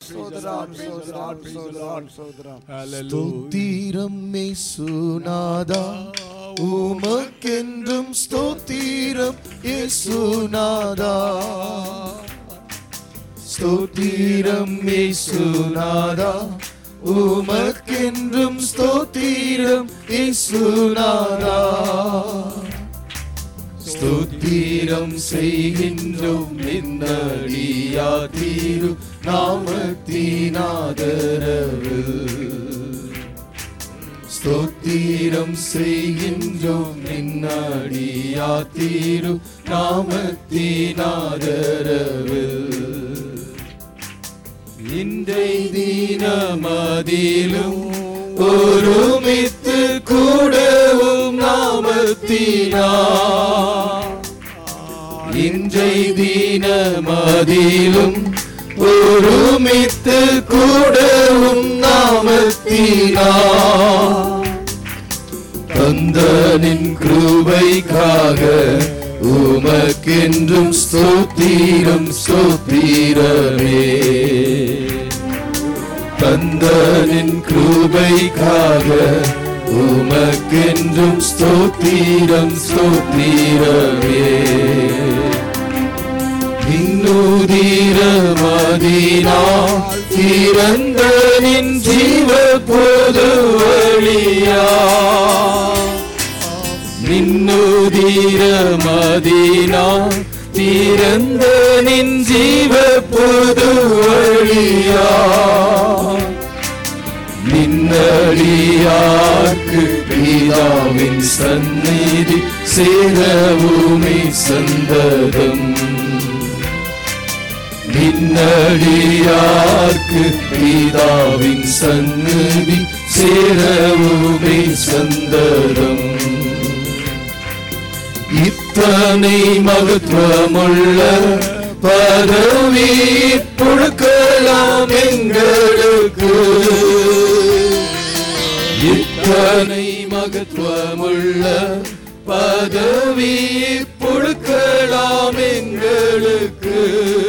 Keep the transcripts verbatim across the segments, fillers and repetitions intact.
சோதரம் சோதரம் சோதரம் சோதரம். ஸ்தோத்திரம் இயேசுநாதா, உமக்கென்றும் ஸ்தோத்திரம் இயேசுநாதா. ஸ்தோத்திரம் இயேசுநாதா, உமக்கென்றும் ஸ்தோத்திரம் இயேசுநாதா. ஸ்தோத்திரம் செய்கின்றோம் நின்னடியா தீரு நாமத்தினாதரவு. ஸ்தோத்திரம் செய்கின்றோம் நின்னடியா தீரு நாமத்தினாதரவு. இன்றை தினமதிலும் ஒருமித்து கூடவும் நாமத்தினா. இன்றை தினமதிலும் ஒருமித்து கூடவும் நாமத்தினா. தந்தனின் கிருபைக்காக உமக்கென்றும் ஸ்தோத்திரம் ஸ்தோத்திரமே. தந்தனின் கிருபைக்காக உமக்கென்றும் ஸ்தோத்திரம் ஸ்தோத்திரமே. இன்னுதிரமதினால் திறந்த நின் ஜீவ பொது வழியா. இன்னுதிரமதினால் திறந்த நின் ஜீவ பொது வழியா. நின்னடியார்க்கு பிதாவின் சந்நிதி சேரவுமே சந்ததம். நின்னடியார்க்கு பிதாவின் சந்நிதி சேரவுமே சந்ததம். இத்தனை மகத்துவமுள்ள பதவி கொடுக்கலாம் எங்களுக்கு. இத்தனை மகத்துவமுள்ள பதவி கொடுக்கலாம் எங்களுக்கு.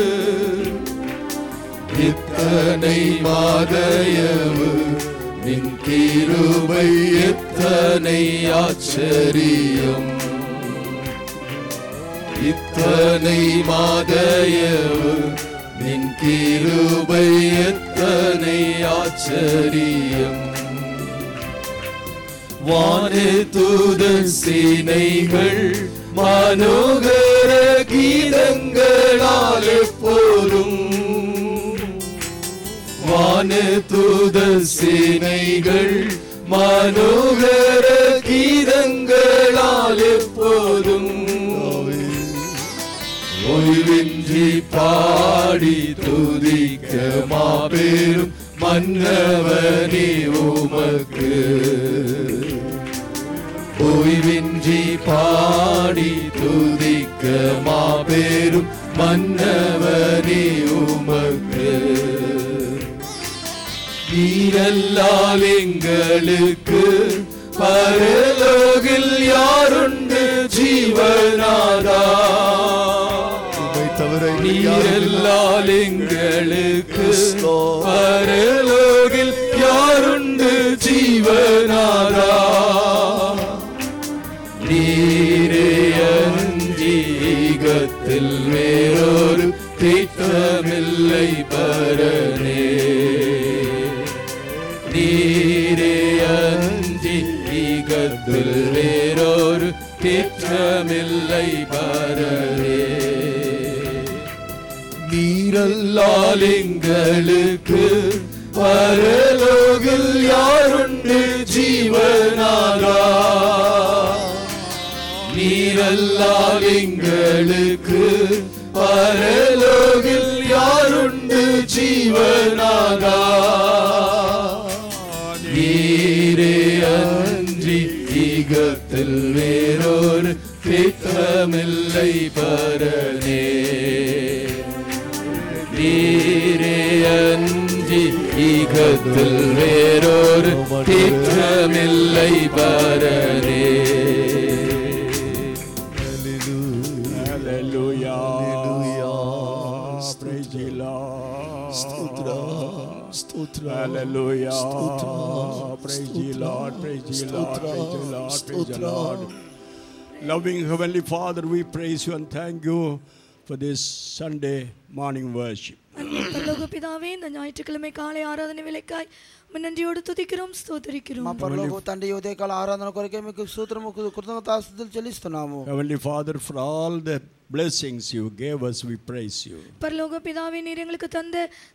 இத்தனை மாதயவு நின் கிருபை எத்தனை ஆச்சரியம். இத்தனை மாதயவு நின் கிருபை எத்தனை ஆச்சரியம். வானே தூதர் சேனைகள் மனோகர கீதங்களால் எப்போதும். வானே தூதர் சேனைகள் மனோகர கீதங்களால் எப்போதும். ஓய்வின்றி பாடி துதிக்க மாபெரும் மன்னவனே உமக்கு. ஓய்வின்றி பாடி துதிக்க மாபெரும் மன்னவனே உமக்கு. நீரல்லால் எங்களுக்கு பரலோகில் யாருண்டு ஜீவநாதா. நீரல்லால் எங்களுக்கு பரலோகில் யாருண்டு ஜீவநாதா. நீரே அஞ்சீகத்தில் வேறொரு திட்டமில்லை பரனே. நீரே அஞ்சீகத்தில் வேறொரு திட்டமில்லை பரனே. நீரல்லால் எங்களுக்கு பரலோகில் யாருண்டு ஜீவநாதா. நீரல்லால் எங்களுக்கு பரலோகில் யாருண்டு ஜீவநாதா. நீரே அன்றி ஈகத்தில் வேறொரு திட்டமில்லை பரனே. நீரே அன்றி ஈகத்தில் வேறொரு திட்டமில்லை பரனே. Hallelujah. Hallelujah. Praise the Lord. ஸ்தோத்திரம். Stotra. Hallelujah. Stotra. Praise the Lord. Praise the Lord. Praise the Lord. Praise the Lord. Loving Heavenly Father, we praise you and thank you for this Sunday morning worship. பரலோக பிதாவே, இந்த ஞாயிற்றுக்கிழமை காலை ஆராதனை வேளைக்காய் நன்றியோடு துதிக்கிறோம், ஸ்தோத்திரிக்கிறோம். మా పరలోక తండ్రి ఉదయకాల ఆరాధన కొరకే మీకు స్తోత్రము కృతజ్ఞతాస్తుతులు చెల్లిస్తున్నాము. Heavenly Father, for all the blessings you gave us, we praise you. பரலோக பிதாவே, நீர் எங்களுக்கு தந்த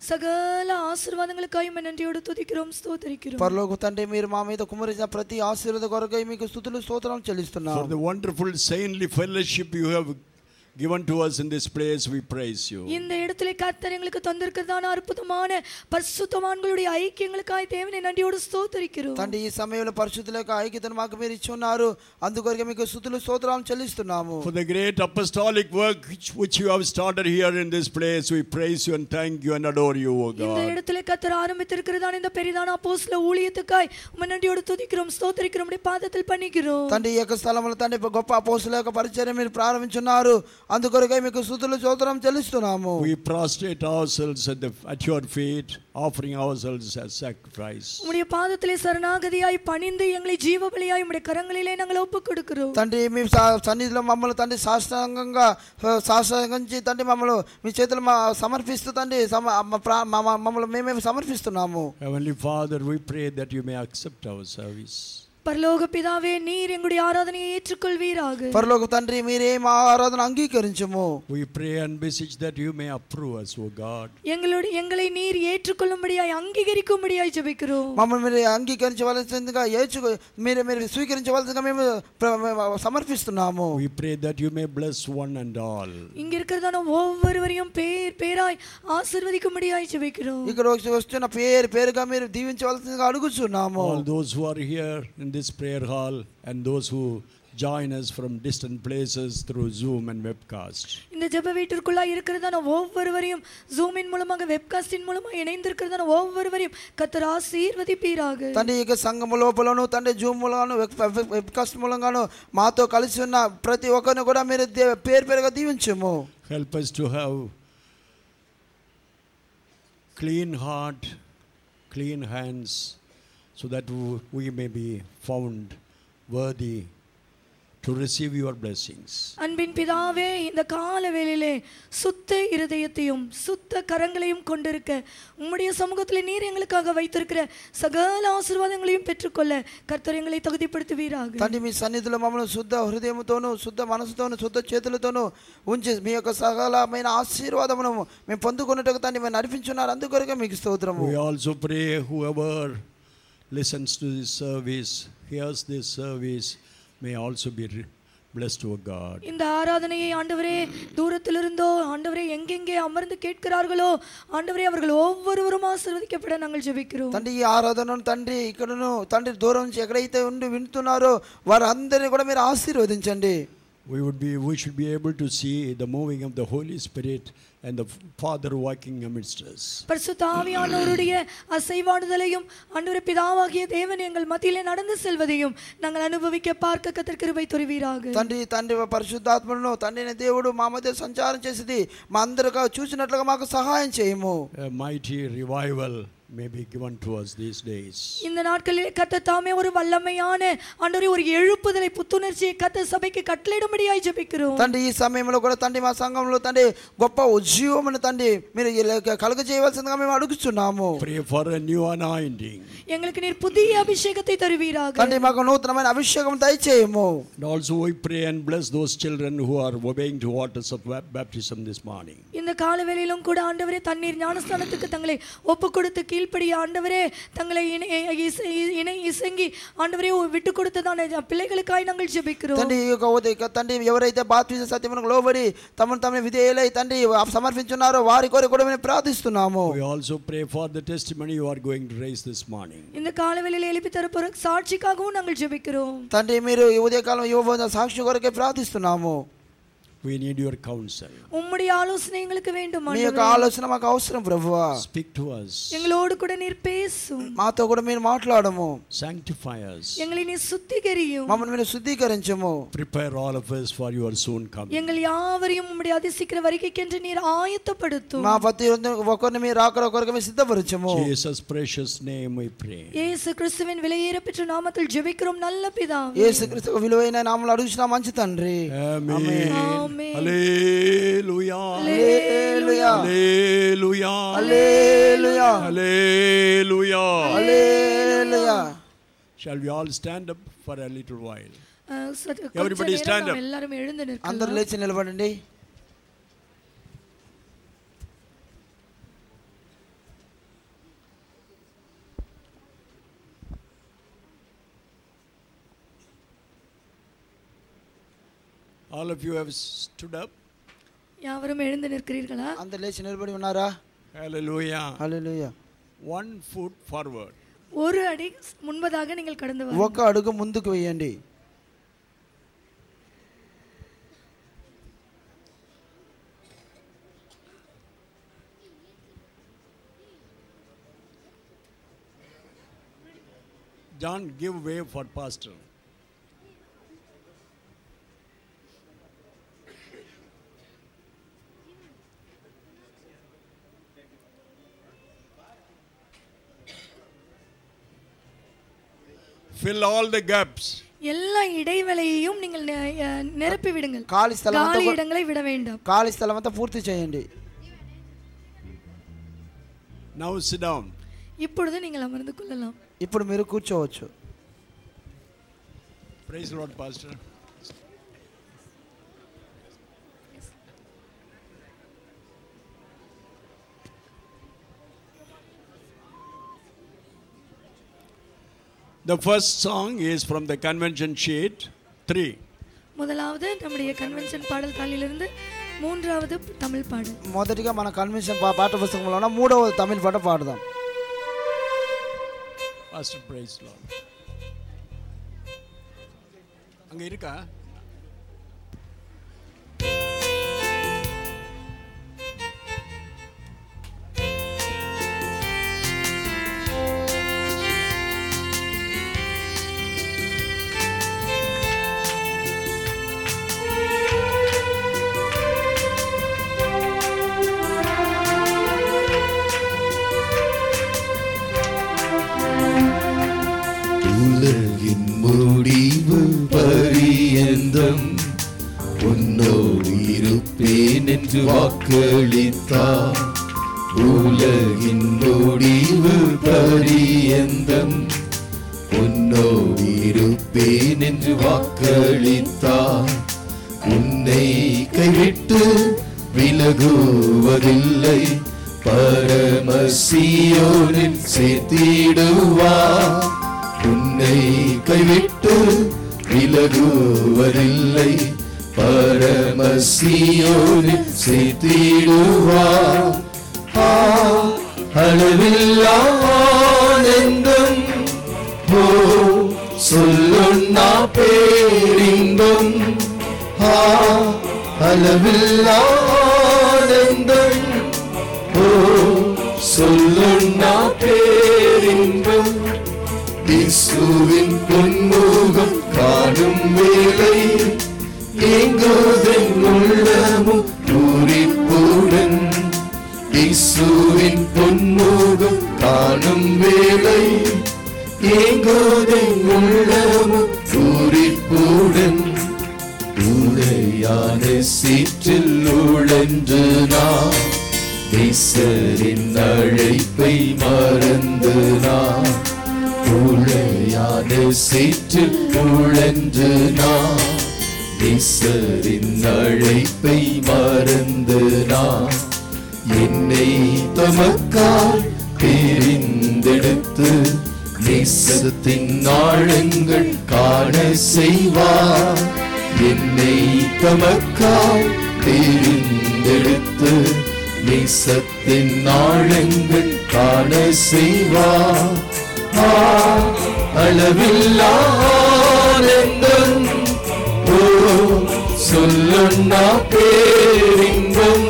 சகல ஆசீர்வாதங்களுக்காய் நன்றியோடு துதிக்கிறோம், ஸ்தோத்திரிக்கிறோம். పరలోక తండ్రి మీరు మా మీద కుమరించిన ప్రతి ఆశీర్వాద కొరకై మీకు స్తుతులు స్తోత్రం చెల్లిస్తున్నాము. For the wonderful saintly fellowship you have given to us in this place, we praise you. இந்த இடத்திலே கர்த்தர் எங்களுக்கு தந்திருக்கிறதான அற்புதமான பரிசுத்தவான்களுடைய ஐக்கியங்களுக்காய் தேவனை நன்றியோடு ஸ்தோத்திரிக்கிறோம். తండ్రి ఈ సమయంలో పరిశుద్ధుల యొక్క ఐక్యతను మాకు మీరు ఇచ్చి ఉన్నారు, అందుకొరకే మీకు స్తుతులు స్తోత్రం చెల్లిస్తున్నాము. For the great apostolic work which, which you have started here in this place, we praise you and thank you and adore you, O God. இந்த இடத்திலே கர்த்தர் ஆரம்பித்திருக்கிறதான இந்த பெரிதான அப்போஸ்தல ஊழியத்துக்காய் உம்மை நன்றியோடு துதிக்கிறோம், ஸ்தோத்திரிக்கிறோம், உம்முடைய பாதத்தில் பணிகிறோம். తండ్రి ఈ యొక్క స్థలంలో తండ్రి గొప్ప అపోస్తలుల యొక్క పరిచర్య మీరు ప్రారంభించున్నారు, అందుకొరకై మీకు స్తుతులు స్తోత్రం చెల్లిస్తున్నాము. We prostrate ourselves at, the, at your feet, offering ourselves as sacrifice. உம்முடைய பாதத்திலே சரணாகதியாய் பணிந்து எங்களை ஜீவபலியாய் உம்முடைய கரங்களிலே நாங்கள் ஒப்புக்கொடுக்கிறோம். తండ్రి మీ సన్నిధిలో మమ్మల్ని తండ్రి సాష్టాంగంగా సాష్టాంగించి తండ్రి మమ్మల్ని మీ చేతులు సమర్పిస్తూ తండ్రి మమ్మల్ని మేమే సమర్పిస్తున్నాము. Heavenly Father, we pray that you may accept our service. பரலோக பிதாவே, நீர் எங்களுடைய ஆராதனையை ஏற்றுக்கொள்வீராக. பரலோக తండ్రి మీరే మా ఆరాధన అంగీకరించుము. We pray and beseech that you may approve us, O God. எங்களுடைய எங்களை நீர் ஏற்றுக்கொள்ளும்படியாய் அங்கீகரிக்கும்படியாய் ஜெபிக்கிறோம். మమ్మల్ని మీరు అంగీకరించవలసిందిగా ఏచు మీరు మీరు స్వీకరించవలసిందిగా మేము సమర్పిస్తున్నాము. We pray that you may bless one and all. இங்க இருக்கிறதான ஒவ்வொருவரையும் பேர் பேராய் ஆசீர்வதிக்கும்படியாய் ஜெபிக்கிறோம். ఇక్కడ వస్తున్న పేరు పేరుగా మీరు దీవించవలసిందిగా అడుగుచున్నాము. All those who are here in this prayer hall and those who join us from distant places through Zoom and webcast. இந்த ஜெப வீட்டிற்குள்ள இருக்கிறதான ஒவ்வொருவரையும் ஜூமின் மூலமாக வெப்காஸ்டின் மூலமாக இணைந்திருக்கிறதான ஒவ்வொருவரையும் கர்த்தர் ஆசீர்வதிப்பீராக. తండ్రి ఈ సంఘం లోపలను తండ్రి జూమ్ మూలంగాను వెబ్కాస్ట్ మూలంగాను మాతో కలిసి ఉన్న ప్రతి ఒక్కరిని కూడా మీరు పేరు పేరుగా దీవించుము. Help us to have clean heart, clean hands, so that we may be found worthy to receive your blessings. அன்பின் பிதாவே, இந்த கால வேளையிலே சுத்த இருதயத்தையும் சுத்த கரங்களையும் கொண்டிருக்க உம்முடைய சமூகத்தில் நீர் எங்களுக்காக வைத்திருக்கிற சகல ஆசீர்வாதங்களையும் பெற்றுக்கொள்ள கர்த்தர் எங்களை தகுதிப்படுத்துவீராக. తండ్రి మీ సన్నిధిలో మమ్మల్ని శుద్ధ హృదయముతోను శుద్ధ మనసుతోను శుద్ధ చేతులతోను ఉంచి మీ యొక్క సకలమైన ఆశీర్వాదమును మేము పొందుకున్నట్టుగా తండ్రి మేము నడిపించున్నారు, అందుకొరకే మీకు స్తోత్రము. We also pray whoever listens to this service, hears this service, may also be blessed to God. இந்த ஆராதனையை ஆண்டவரே தூரத்திலிருந்தோ ஆண்டவரே எங்கெங்கே அமர்ந்து கேட்கிறார்களோ ஆண்டவரே அவர்கள் ஒவ்வொருவரும் ஆசீர்வதிக்கப்பட நாங்கள் ஜெபிக்கிறோம். తండ్రి ఈ ఆరాధనను తండ్రి ఇక్కడను తండ్రి దూరం నుంచి ఎక్కడైతే ఉండి వింటున్నారో వారందరినీ కూడా మీరు ఆశీర్వదించండి. We would be we should be able to see the moving of the Holy Spirit and the Father walking amidst us. பரிசுத்த ஆவியானவருடைய அசைவாடுதலையும் ஆண்டவரே பிதாவாகிய தேவன் எங்கள் மத்தியிலே நடந்து செல்வதையும் நாங்கள் அனுபவிக்க பார்க்க கர்த்தர் கிருபை தருவீராக. తండ్రి తండ్రి పరిశుద్ధాత్మను తండ్రి దేవుడు మా మధ్య సంచారం చేసేది మా అందరిగా చూసినట్లుగా మాకు సహాయం చేయము. A mighty revival may be given to us these days. இந்த நாட்களிலே கர்த்தர் தாமே ஒரு வல்லமையான ஆண்டவரே ஒரு எழுப்புதலை புத்துணர்ச்சியை கர்த்தர் சபைக்கு கட்டளையிடும்படியாய் ஜெபிக்கிறோம். తండ్రి ఈ సమయంలో కూడా తండ్రి మా సంఘంలో తండ్రి గొప్ప ఉజ్జీవమును తండ్రి మీరు కలుగజేయవలసిందిగా మేము అడుగుచున్నాము. Pray for a new anointing. எங்களுக்கு நீர் புதிய அபிஷேகத்தை தருவீராக. తండ్రి మాకు నూతనమైన అభిషేకం దయచేయము. And also we pray and bless those children who are obeying to waters of baptism this morning. இந்த கால வேளையிலும் கூட ஆண்டவரே தண்ணீர் ஞானஸ்தானத்துக்கு தங்களை ஒப்புக்கொடுத்து கீழ்ப்படிய ஆண்டவரே தங்களை இணை இசங்கி ஆண்டவரே விட்டு கொடுத்ததான பிள்ளைகளுக்காய் நாங்கள் ஜெபிக்கிறோம். తండ్రి తండ్రి ఎవరైతే బాప్తిజ సత్యమునకు లోబడి తమను తాము విధేయులై తండ్రి సమర్పించున్నారో వారి కొరకు కూడా మేము ప్రార్థిస్తున్నాము. We also pray for the testimony you are going to raise this morning. இந்த கால வேளையிலே எழுப்பி தரப்போற சாட்சிக்காகவும் நாங்கள் ஜெபிக்கிறோம். తండ్రి మీరు ఈ ఉదయకాలం ఇవ్వబోతున్న సాక్షి కొరకే ప్రార్థిస్తున్నాము. We need your counsel. உம்முடைய ஆலோசனை எங்களுக்கு வேண்டும் మీ యొక్క ఆలోచన మాకు అవసరం ప్రభువా. Speak to us. எங்களோடு கூட நீர் பேசும். మాతో కూడా మీరు మాట్లాడము. Sanctify us. எங்களை நீர் சுத்திகரியும். మమ్మల్ని మీరు శుద్ధీకరించము. Prepare all of us for your soon coming. எங்கள் யாவரையும் உம்முடைய அதிசீக்கிர வருகைக்கென்று நீர் ஆயத்தப்படுத்தும். మా ప్రతి ఒక్కరిని మీరు రాకడ కొరకు మీరు సిద్ధపరచము. Jesus precious name we pray. இயேசு கிறிஸ்துவின் விலையேறப்பெற்ற நாமத்தில் ஜெபிக்கிறோம் நல்ல பிதாவே. యేసు క్రీస్తు విలువైన నామములో అడుగుచున్నా మంచి తండ్రి. Amen. Hallelujah. Hallelujah. Hallelujah. Hallelujah. Hallelujah. Hallelujah. Shall we all stand up for a little while? Everybody stand up. எல்லாரும் எழுந்து நிற்கலாம். అందరూ లేచి నిలబడండి. All of you have stood up. யாவரும் எழுந்து நிற்கிறீர்களா? అందరూ లేచి నిలబడి ఉన్నారా? Hallelujah. Hallelujah. One foot forward. ஒரு அடி முன்பதாக நீங்கள் கடந்து வாருங்கள். ఒక అడుగు ముందుకు వేయండి. John, give way for pastor. Fill all the gaps. எல்லா இடைவெளியையும் நீங்கள் நிரப்பி விடுங்கள். ఖాళీ స్థలం అంతా காலி இடங்களை விட வேண்டாம். ఖాళీ స్థలం అంతా పూర్తి చేయండి. Now sit down. இப்பொழுது நீங்கள் அமர்ந்து கொள்ளலாம். ఇప్పుడు మీరు కూర్చోవచ్చు. Praise the Lord, pastor. The first song is from the convention sheet three. முதலாவது நம்முடைய கன்வென்ஷன் பாடல் தாளிலிருந்து மூன்றாவது தமிழ் பாடல். మొదటిగా మన కన్వెన్షన్ పాఠ పుస్తకంలో ఉన్న మూడవ తమిళ పాట పాడదాం. Pastor, praise the Lord. அங்க இருக்கா? உலகின் முடிவு பரியந்தம் உன்னோடு இருப்பேன் என்று வாக்களித்தார். உலகின் முடிவு பரியந்தம் உன்னோடு இருப்பேன் என்று வாக்களித்தார். உன்னை கைவிட்டு விலகுவதில்லை, பரமசியோனில் சேர்த்திடுவார். உன்னை கைவிட்டு விலகுவதில்லை, பரமசியோனில் சேர்த்திடுவார். அளவில்லா ஆனந்தம், ஓ சொல்லுண்ணா பேரின்பம். அளவில்லா ஆனந்தம், ஓ சொல்லுண்ணா பேரின்பம். இயேசுவின் பொன்முகம் காணும் வேளை எங்கோதன் உள்ளமும் பூரிப்புடன். இயேசுவின் பொன்முகம் காணும் வேளை எங்கோதன் உள்ளமும் பூரிப்புடன். உடையான சீற்றில் உழன்று நான் நேசரின் அழைப்பை மறந்து நான். உளையான சீற்றில் உழன்று நான் நேசரின் அழைப்பை மறந்து நான். என்னை தமக்காய் தெரிந்தெடுத்து நேசத்தின் ஆழங்கள் காண செய்வார். என்னை தமக்காய் தெரிந்தெடுத்து நேசத்தின் ஆழங்கள் காண செய்வார். அளவில்லா ஆனந்தம், ஓ சொல்லொன்னா பேரின்பம்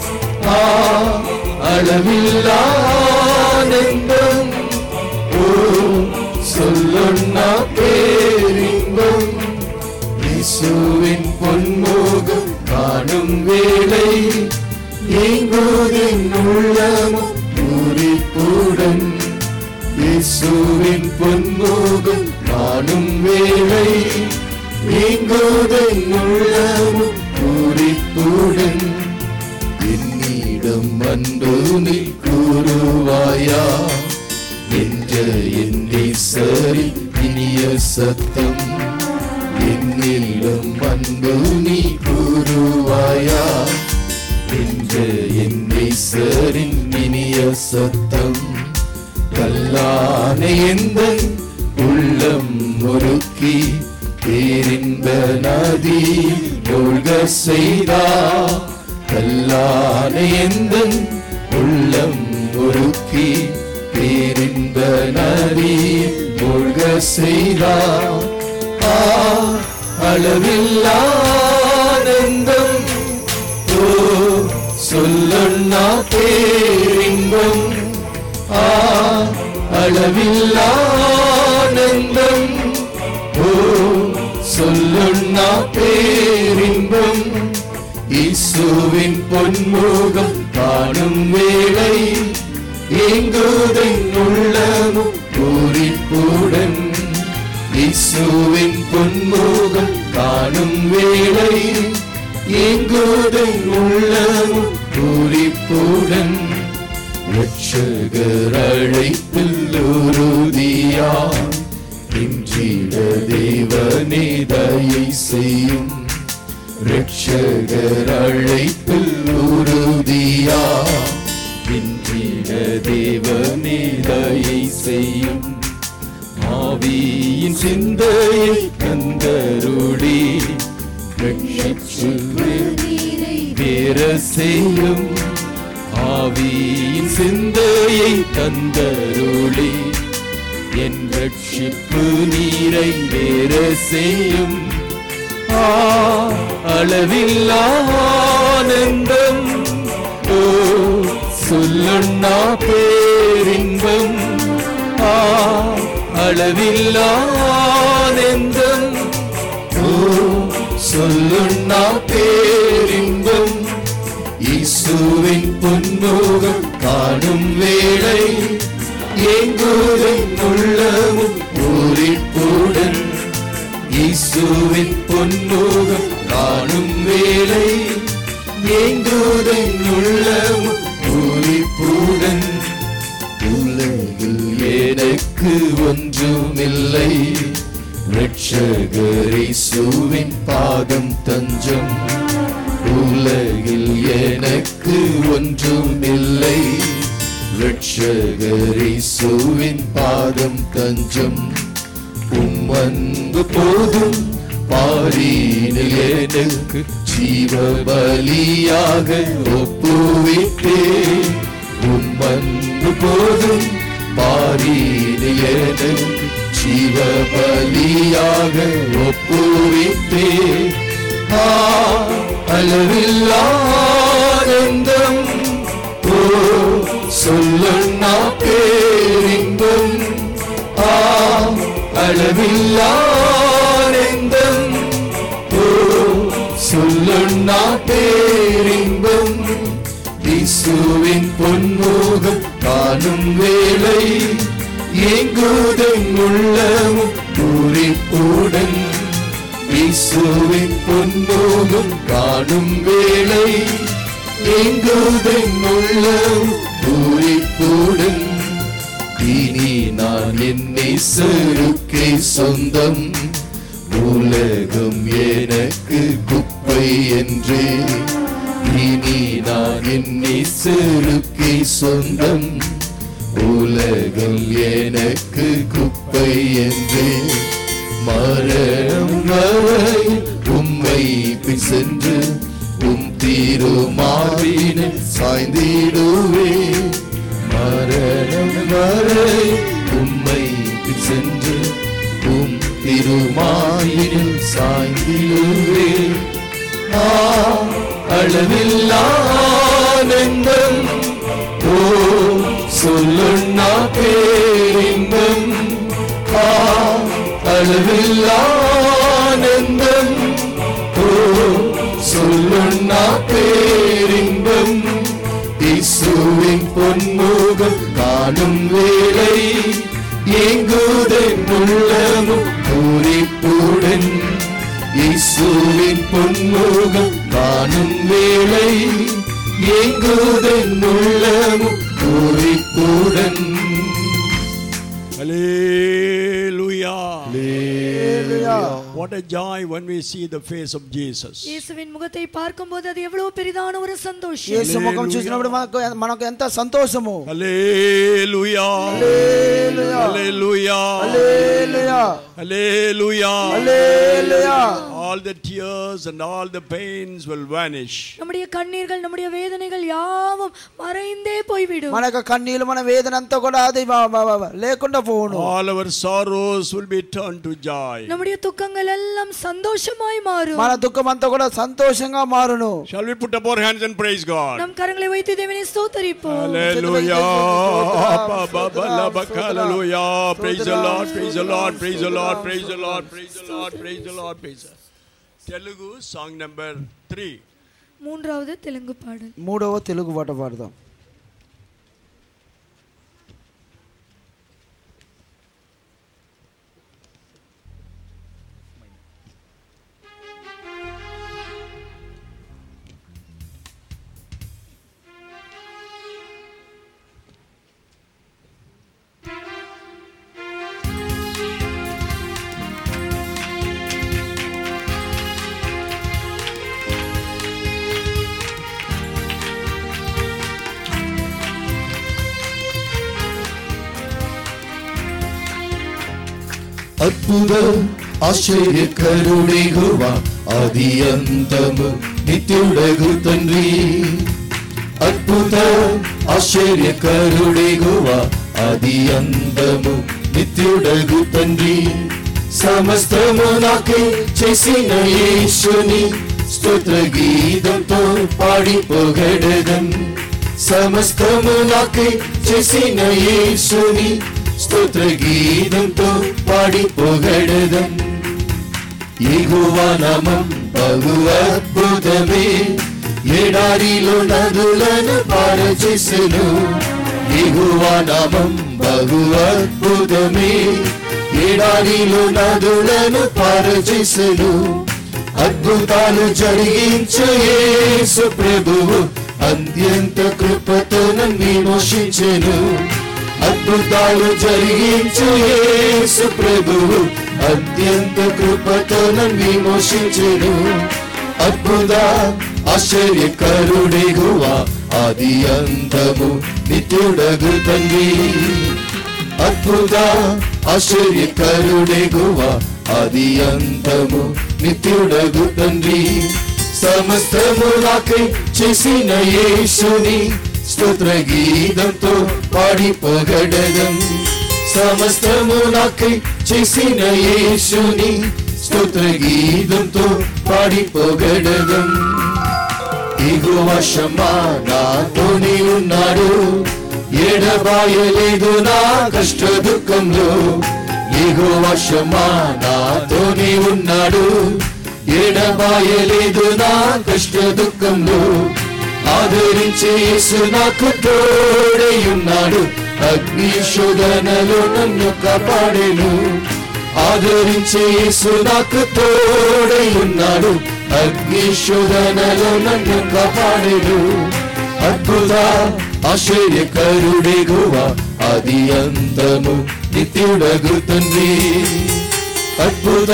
அளவில்லா ஆனந்தம். ஓ சொல்லொன்னா பேரின்பம் இயேசுவின் பொன்முகம் காணும் வேளை எங்குதென் உள்ளமும் பூரிப்புடன். இயேசுவின் பொன்முகம் காணும் வேளை எங்குதென் உள்ளமும் பூரிப்புடன். என்னிடம் அன்பு நீ கூறுவாயா என்ற என் நேசரி இனிய சத்தம். என்னிடம் அன்பு நீ கூறுவாயா என்ற என் நேசரின் இனிய சத்தம். கல்லான எந்தன் உள்ளம் முறுக்கி பேரின்ப நதி மூழ்க செய்தா. கல்லான எந்தன் உள்ளம் முறுக்கி பேரின்ப நதி மூழ்க செய்தா. அளவில்லா ஆனந்தம். ஓ சொல்லொன்னா பேரின்பம் அளவில்லா ஆனந்தம். ஓ சொல்லொன்னா பேரின்பம் இயேசுவின் பொன்முகம் காணும் வேளை எங்குதென் உள்ளமும் பூரிப்புடன். இயேசுவின் பொன்முகம் காணும் வேளை எங்குதென் உள்ளமும் பூரிப்புடன். இரட்சகர் அழைப்பில் உறுதியா நின்றிட தேவனே தயை செய்யும். இரட்சகர் அழைப்பில் உறுதியா நின்றிட தேவனே தயை செய்யும். ஆவியின் சிந்தையை தந்தருளி ரட்சிச்சு வேற செய்யும். ஆவியின் சிந்தையை தந்தருளி என் ரட்சிப்பு நீரை வேற செய்யும். அளவில்லா ஆனந்தம். ஓ சொல்லொன்னா பேரின்பம் அளவில்லா ஆனந்தம். ஓ சொல்லொன்னா பேரின்பம் இயேசுவின் பொன்முகம் காணும் வேளை எங்குதென் உள்ளமும் பூரிப்புடன். இயேசுவின் பொன்முகம் காணும் வேளை எங்குதென் உள்ளமும் பூரிப்புடன். உலகில் எனக்கு ஒன்றுமில்லை இரட்சகர் இயேசுவின் பாதம் தஞ்சம். உலகில் எனக்கு ஒன்றுமில்லை இரட்சகர் இயேசுவின் பாதம் தஞ்சம். உம் அன்பு போதும் பாரினில் எனக்கு ஜீவ பலியாக ஒப்புவித்தேன். உம் அன்பு போதும் பாரினில் எனக்கு ஜீவ பலியாக ஒப்புவித்தேன். அளவில்லா ஆனந்தம். ஓ சொல்லொன்னா பேரின்பம் அளவில்லா ஆனந்தம். ஓ சொல்லொன்னா பேரின்பம் இயேசுவின் பொன்முகம் காணும் வேளை எங்குதென் உள்ளமும் பூரிப்புடன். இயேசுவின் பொன்முகம் காணும் வேளை எங்குதென் உள்ளமும் பூரிப்புடன். இனி நான் என் நேசருக்கே சொந்தம். உலகம் எனக்கு குப்பை என்றே. இனி நான் என் நேசருக்கே சொந்தம். உலகம் எனக்கு குப்பை என்றே. மரணம் வரை உம்மை பின் சென்று உம் திருமார்பினில் சாய்ந்திடுவே. மரணம் வரை உம்மை பின் சென்று உம் திருமார்பினில் சாய்ந்திடுவே. அளவில்லா ஆனந்தம் ஓ சொல்லுண்ணா பேரின்பம் அளவில்லா ஆனந்தம் ஓ சொல்லுண்ணா பேரின்பம் இயேசுவின் பொன்முகம் காணும் வேளை ஏங்குதென் உள்ளமும் பூரிப்புடன் இயேசுவின் பொன்முகம் காணும் வேளை ஏங்குதென் உள்ளமும் பூரிப்புடன். Hallelujah. Hallelujah. What a joy when we see the face of Jesus. இயேசுவின் முகத்தை பார்க்கும்போது அது எவ்வளவு பெரிதான ஒரு சந்தோஷம். యేసు ముఖం చూసినప్పుడు మనకు మనకు ఎంత సంతోషము. Hallelujah. Hallelujah. Hallelujah. Hallelujah. Hallelujah. Hallelujah. All the tears and all the pains will vanish. நம்முடைய கண்ணீர்கள் நம்முடைய வேதனைகள் யாவும் மறைந்தே போய்விடும். మన యొక్క కన్నీలు మన వేదన అంతా కూడా అది లేకుండా పోవును. All our sorrows will be turned to joy. நம்முடைய துக்கங்கள் எல்லாம் சந்தோஷமாய் மாறும். మన దుఃఖం అంతా కూడా సంతోషంగా మారును. Shall we put up our hands and praise God? நம் கரங்களை வைத்து தேவனை ஸ்தோத்திரிப்போம். Hallelujah. Hallelujah. Praise the Lord. Praise the Lord. Praise the Lord. Praise the Lord. Praise the Lord. Praise the Lord. Praise the Lord. Telugu song number three. மூன்றாவது தெலுங்கு பாடல். మూడవ తెలుగు పాట పాడదాం. అద్భుత ఆశ్చర్యకరుడేగువా ఆది అంతము నిత్యుడగు తండ్రి అద్భుత ఆశ్చర్యకరుడేగువా ఆది అంతము నిత్యుడగు తండ్రి సమస్తము నాకై చేసిన యేసుని స్తుత్ర గీతంతో పాడి పొగడెదం సమస్తము నాకై చేసిన యేసుని స్తోత్ర గీతంతో పాడి పొగడెదం యెహోవా నామం బహు అద్భుతమే ఎడారిలో నదులను పారచేసెను యెహోవా నామం బహు అద్భుతమే ఎడారిలో నదులను పారచేసెను అద్భుతాలు జరిగించే యేసు ప్రభువు అత్యంత కృపతో నన్ను విమోచించెను అద్భుతాలు జరిగించే యేసు ప్రభువు అత్యంత కృపతో నన్ను విమోచించెను అద్భుత ఆశ్చర్యకరుడేగువా ఆది అంతము నిత్యుడగు తండ్రి అద్భుత ఆశ్చర్యకరుడేగువా ఆది అంతము నిత్యుడగు తండ్రి సమస్తము నాకై చేసిన యేసుని స్తోత్ర గీతంతో పాడి పొగడెదం సమస్తము నాకై చేసిన యేసుని స్తోత్ర గీతంతో పాడి పొగడెదం యెహోవా షమ్మా నాతోనే ఉన్నాడు ఎడబాయలేదు నా కష్ట దుఃఖంలో యెహోవా షమ్మా నాతోనే ఉన్నాడు ఎడబాయలేదు నా కష్ట దుఃఖంలో ఆదరించే యేసు నాకు తోడై ఉన్నాడు అగ్ని శోధనలో నన్ను కాపాడెను ఆదరించే యేసు నాకు తోడై ఉన్నాడు అగ్ని శోధనలో నన్ను కాపాడెను అద్భుత ఆశ్చర్యకరుడేగువా ఆది అంతము నిత్యుడగు తండ్రి అద్భుత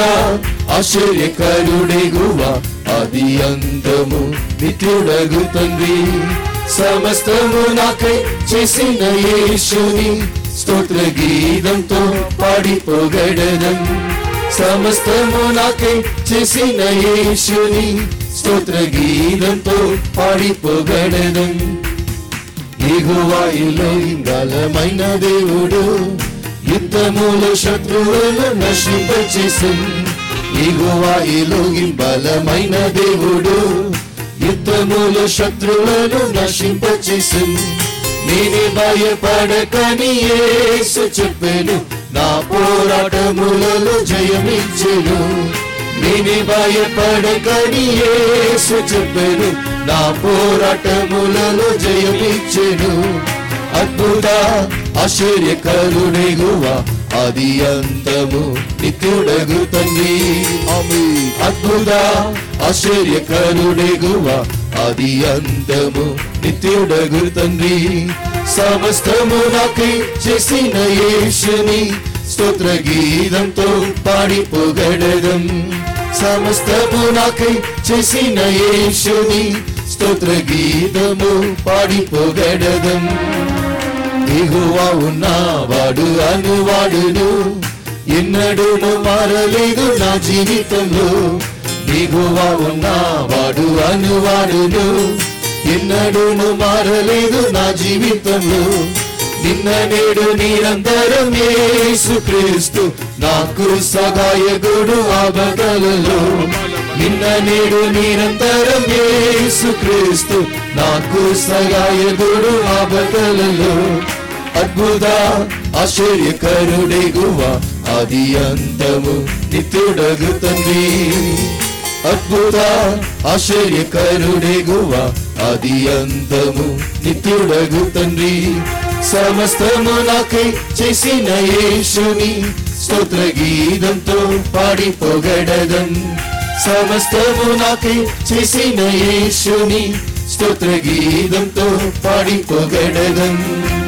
ఆశ్చర్యకరుడేగువా ఆది అంతము నిత్యుడగు తండ్రి సమస్తము నాకై చేసిన యేసుని స్తోత్ర గీతంతో పాడి పొగడెదం సమస్తము నాకై చేసిన యేసుని స్తోత్ర గీతంతో పాడి పొగడెదం యెహోవా ఎలోహిం బలమైన దేవుడు యుద్ధములో శత్రువులను నశింపచేసెను యెహోవా ఎలోహిం బలమైన దేవుడు, యుద్ధములో శత్రువులను నశింపచేసెను. నేనే భయపడకని యేసు చెప్పెను, నా పోరాటములలో జయమిచ్చెను. నేనే భయపడకని యేసు చెప్పెను, నా పోరాటములలో జయమిచ్చెను. అద్భుత ఆశ్చర్యకరుడే యెహోవా, ఆది అంతము నిత్యుడగు తండ్రి. అద్భుత ఆశ్చర్యకరుడే యెహోవా, ఆది అంతము నిత్యుడగు తండ్రి. సమస్తము నాకై చేసిన యేసుని స్తోత్ర గీతంతో పాడి పొగడెదం. సమస్తము నాకై చేసిన యేసుని స్తోత్ర గీతము పాడి పొగడెదం. యెహోవా ఉన్నవాడు అనువాడును, ఎన్నడూను మారలేదు నా జీవితంలో. యెహోవా ఉన్నవాడు అనువాడును, ఎన్నడూను మారలేదు నా జీవితంలో. నిన్న నేడు నిరంతరం యేసుక్రీస్తు నాకు సహాయకుడు ఆపదలలో. నిన్న నేడు నిరంతరం యేసుక్రీస్తు నాకు సహాయకుడు ఆపదలలో. అద్భుత ఆశ్చర్యకరుడే యెహోవా, ఆది అంతము నిత్యుడగు తండ్రి. అద్భుత ఆశ్చర్యకరుడే యెహోవా, ఆది అంతము నిత్యుడగు తండ్రి. సమస్తము నాకై చేసిన యేసుని స్తోత్ర గీతంతో పాడి పొగడెదం. సమస్తము నాకై చేసిన యేసుని స్తోత్ర గీతంతో పాడి పొగడెదం.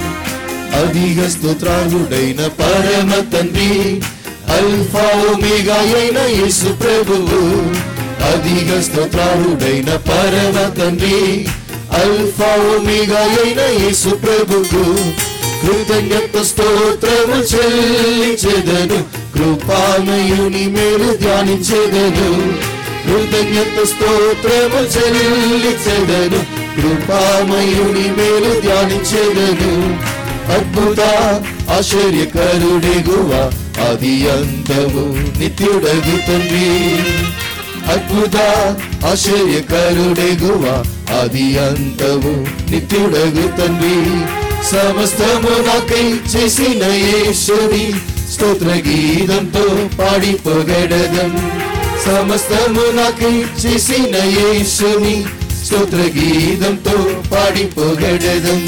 అధిక స్తోత్రాలుడైన పరమ తండ్రి, అల్ఫా ఒమేగా అయిన యేసు ప్రభువు. అధిక స్తోత్రాలుడైన పరమ తండ్రి, అల్ఫా ఒమేగా అయిన యేసు ప్రభువు. కృతజ్ఞత స్తోత్రము చెల్లించెదను, కృపామయుని మేలు ధ్యానించెదను. కృతజ్ఞత స్తోత్రము చెల్లించెదను, కృపామయుని మేలు ధ్యానించెదను. అద్భుత ఆశ్చర్యకరుడే యెహోవా, ఆది అంతము నిత్యుడగు తండ్రి. అద్భుత ఆశ్చర్యకరుడే యెహోవా, ఆది అంతము నిత్యుడగు తండ్రి. సమస్తము నాకై చేసిన యేసుని స్తోత్ర గీతంతో పాడి పొగడెదం. సమస్తము నాకై చేసిన యేసుని స్తోత్ర గీతంతో పాడి పొగడెదం.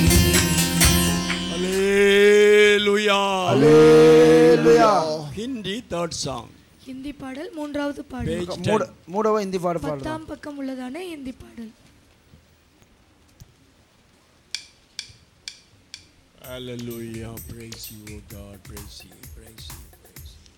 Hallelujah. హల్లెలూయా. Hindi third song. హిందీ పాడల్ మూడవది పాడల్. Page ten. మూడ- మూడవ హిందీ పాట పాడదాం. పத்தாம் பக்கம் உள்ளதான Hindi పాడల్. Hallelujah. Praise you, O God. Praise you. Praise you. Praise you.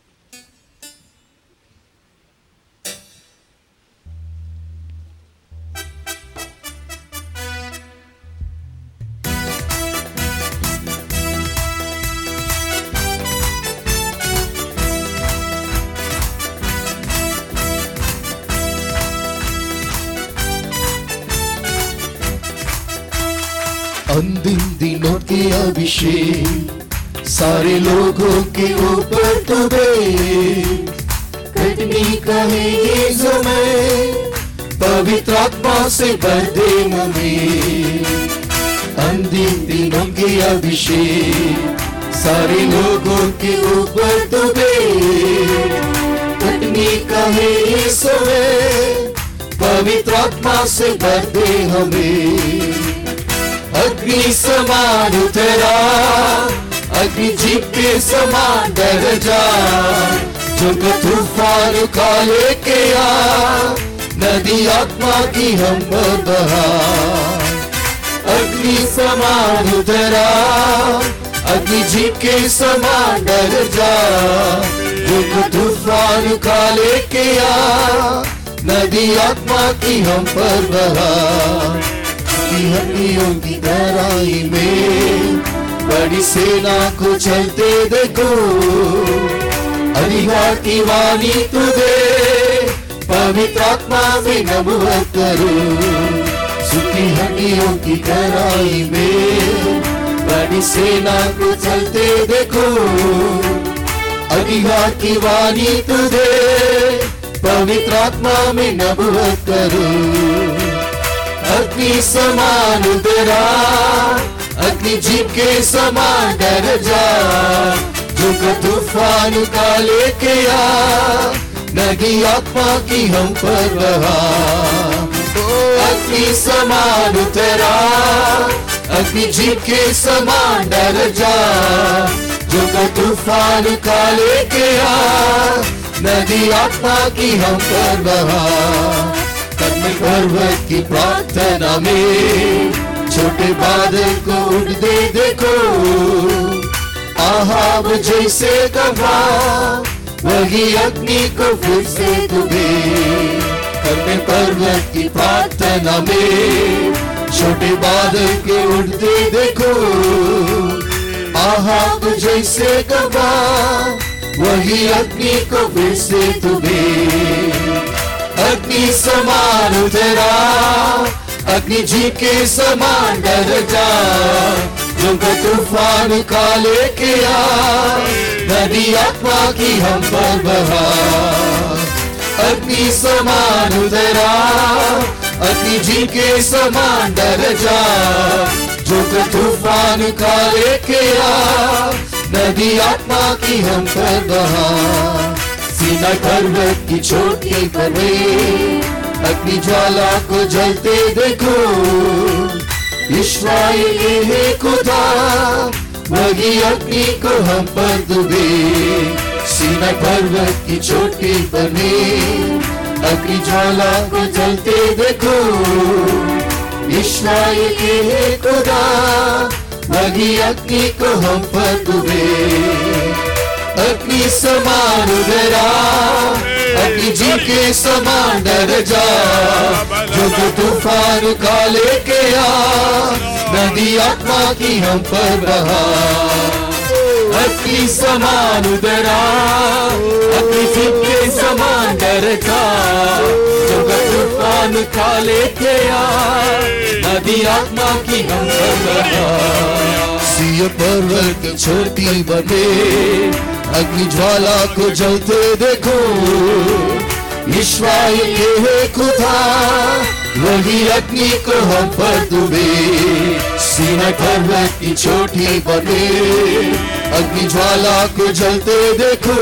अंतिम दिनों के अभिषेक सारे लोगों के ऊपर तुझे करनी कहे ये समय, पवित्र आत्मा से भर दे हमें। अंतिम दिनों के अभिषेक सारे लोगों के ऊपर तुझे करनी कहे ये समय, पवित्र आत्मा से भर दे हमें। अग्नि समान उतरा, अग्नि जीप के समान डर जा, जो तूफान का लेके आ, नदी आत्मा की हम बहा। अग्नि समान उतरा, अग्नि जीप के समान डर जा, जो तूफान का लेके आ, नदी आत्मा की हम पर बहा। हड्डियों की गहराई में बड़ी सेना को चलते देखो, अधिकार की वाणी तुझे पवित्र आत्मा में नबूवत करो। सूखी हड्डियों की गहराई में बड़ी सेना को चलते देखो, अधिकार की वाणी तुझे पवित्र आत्मा में नबूवत करूं। अग्नि समान उतरा, अग्नि जीप के समान डर जा, जो तूफान का लेके आ, नदी आत्मा की हम पर बहा। अग्नि समान उतरा, अग्नि जीप के समान डर जा, जो तूफान का लेके आ, नदी आत्मा की हम पर बहा। कर्मल पर्वत की प्रार्थना में छोटे बादल को उड़ते देखो, आहाब जैसे कहा वही अग्नि को फिर से तुम्हें। कर्मल पर्वत की प्रार्थना में छोटे बादल के उड़ते देखो, आहाब जैसे कहा वही अग्नि को फिर से तुम्हें। अग्नि समान उतरा, अग्नि जीप के समान डर जा, जो तूफान का लेके आ, नदी आत्मा की हम पर बहा। अग्नि समान उतरा, अग्नि जीप के समान डर जा, जो तूफान का लेके आ, नदी आत्मा की हम पर बहा। सीना पर्वत की चोटी पर अग्नि ज्वाला को जलते देखो, इस्राएल है खुदा वही अग्नि को हम पर दुबे। सीना पर्वत की चोटी पर अग्नि ज्वाला को जलते देखो, इस्राएल है खुदा वही अग्नि को हम पर दुबे। अग्नि समान उतरा, अग्नि जी के समान डर जा, जो तूफान का लेके आ, नदी आत्मा की हम पर बहा। अग्नि समान उतरा, अग्नि जी के समान डर जा, जो तूफान का लेके आ, नदी आत्मा की हम पर बहा। सिय पर्वत छोटी बने अग्नि ज्वाला को जलते देखो, इस्राएल के है खुदा वही अग्नि को हम पर दुबे। सीना पर्वत की चोटी बने अग्नि ज्वाला को जलते देखो,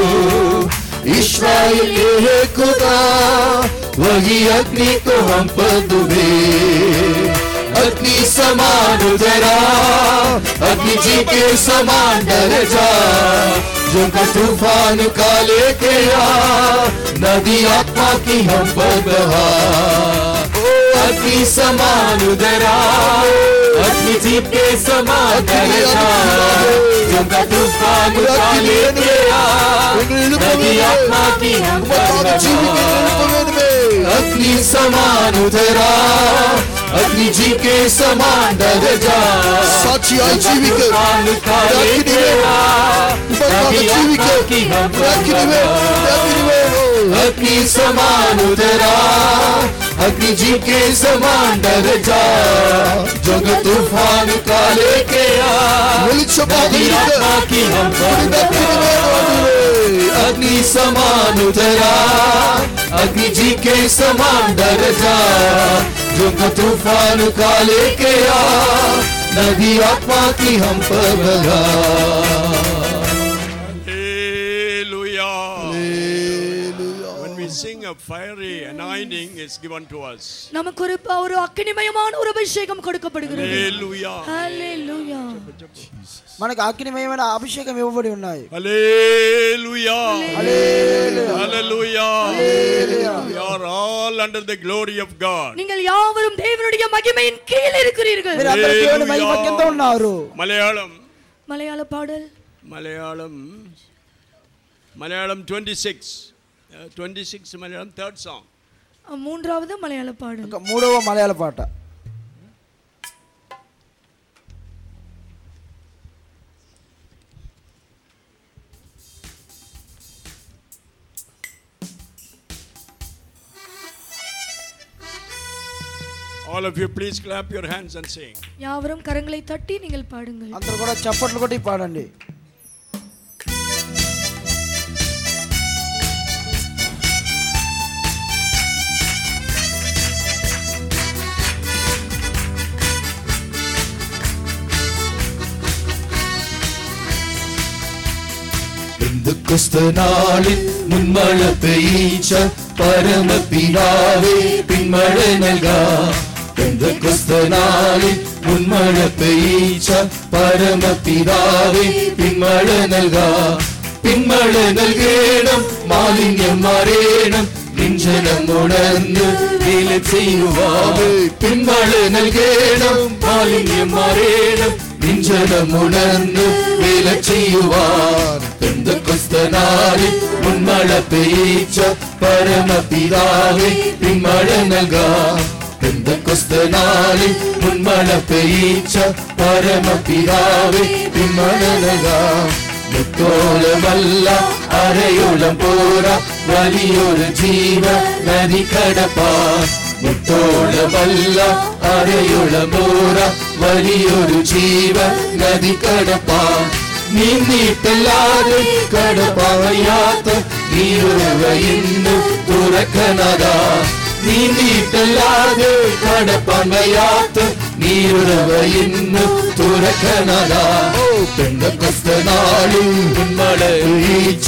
इस्राएल के है खुदा वही अग्नि को हम पर दुबे। अग्नि समान उतरा, अग्नि जी के समान डर जा, जो तूफान का लेके आ, नदी आत्मा की हम पर बहा। अग्नि समान उतरा, अग्नि जी के समान डर जा, जो तूफान का लेके आ, नदी आत्मा की हम पर बहा। अग्नि समान उतरा, अग्नि जी के समान डर जा, साक्षियाय जीविके अग्नि समान उतरा, अग्नि जी के समान डर जा, जो तूफान का लेके आ, नदी आत्मा की हम अग्नि समान उतरा, अग्नि जी के समान डर जा, जो तूफान का लेके आ, नदी आत्मा की हम पर बहा। When we sing a fiery anointing is given to us. நமக்கு ஒரு ஒரு அக்கினிமயமான ஒரு அபிஷேகம் கொடுக்கப்படுகிறது. Hallelujah. Hallelujah. మనకు అగ్నిమయమైన అభిషేకం ఇవ్వబడి ఉన్నాయి. Hallelujah. Hallelujah. Hallelujah. Hallelujah. We are all under the glory of God. நீங்கள் யாவரும் தேவனுடைய மகிமையின் கீழ் இருக்கிறீர்கள். మీరందరూ దేవుని మహిమ కింద ఉన్నారు. Malayalam. மலையாள பாடல். Malayalam. Malayalam twenty-six. Uh, twenty-six Malayalam third song. மூன்றாவது மலையாள பாடல். మూడవ మలయాళ పాట. All of you please clap your hands and sing. யாவரும் கரங்களை தட்டி நீங்கள் பாடுங்கள். అందరూ కూడా చప్పట్లు కొట్టి పాడండి. പെന്തക്കോസ്തനാളിൽ മുൻമഴ പെയ്ച്ച പരമപിതാവേ പിന്മഴ നൽകാം. പെന്തക്കോസ്തനാളിൽ മുൻമഴ പെയ്ച്ച പരമപിതാവേ പിന്മഴ നൽകാം. പിന്മഴ നൽകേണം, മാലിന്യം മാറേണം, നിഞ്ചനം ഉണർന്ന് വേല ചെയ്യുവാൻ. പിന്മഴ നൽകേണം, മാലിന്യം മാറേണം, നിഞ്ചനം ഉണർന്ന് വേല ചെയ്യുവാൻ. പെന്തക്കോസ്തനാളിൽ മുൻമഴ പെയ്ച്ച പരമപിതാവേ പിന്മഴ നൽകാം. പെന്തക്കോസ്തനാളിൽ മുൻമഴ പെയ്ച്ച പരമപിതാവേ പിന്മഴ നൽകാം. മുത്തോളമല്ല അരയോളം പോരാ, വലിയൊരു ജീവ നദി കടപ്പാൻ. മുത്തോളമല്ല അരയോളം പോരാ, വലിയൊരു ജീവ നദി കടപ്പാൻ. നീന്തിയിട്ടല്ലാതെ കടപ്പാവയ്യാത്ത നീരുറവ ഇന്ന് തുറക്കണതാ. നീന്തിയിട്ടല്ലാതെ കടപ്പാൻ വയ്യാത്ത നീരുറവ ഇന്ന് തുറക്കണതാ. പെന്തക്കോസ്തനാളിൽ പിന്മഴ പെയ്ച്ച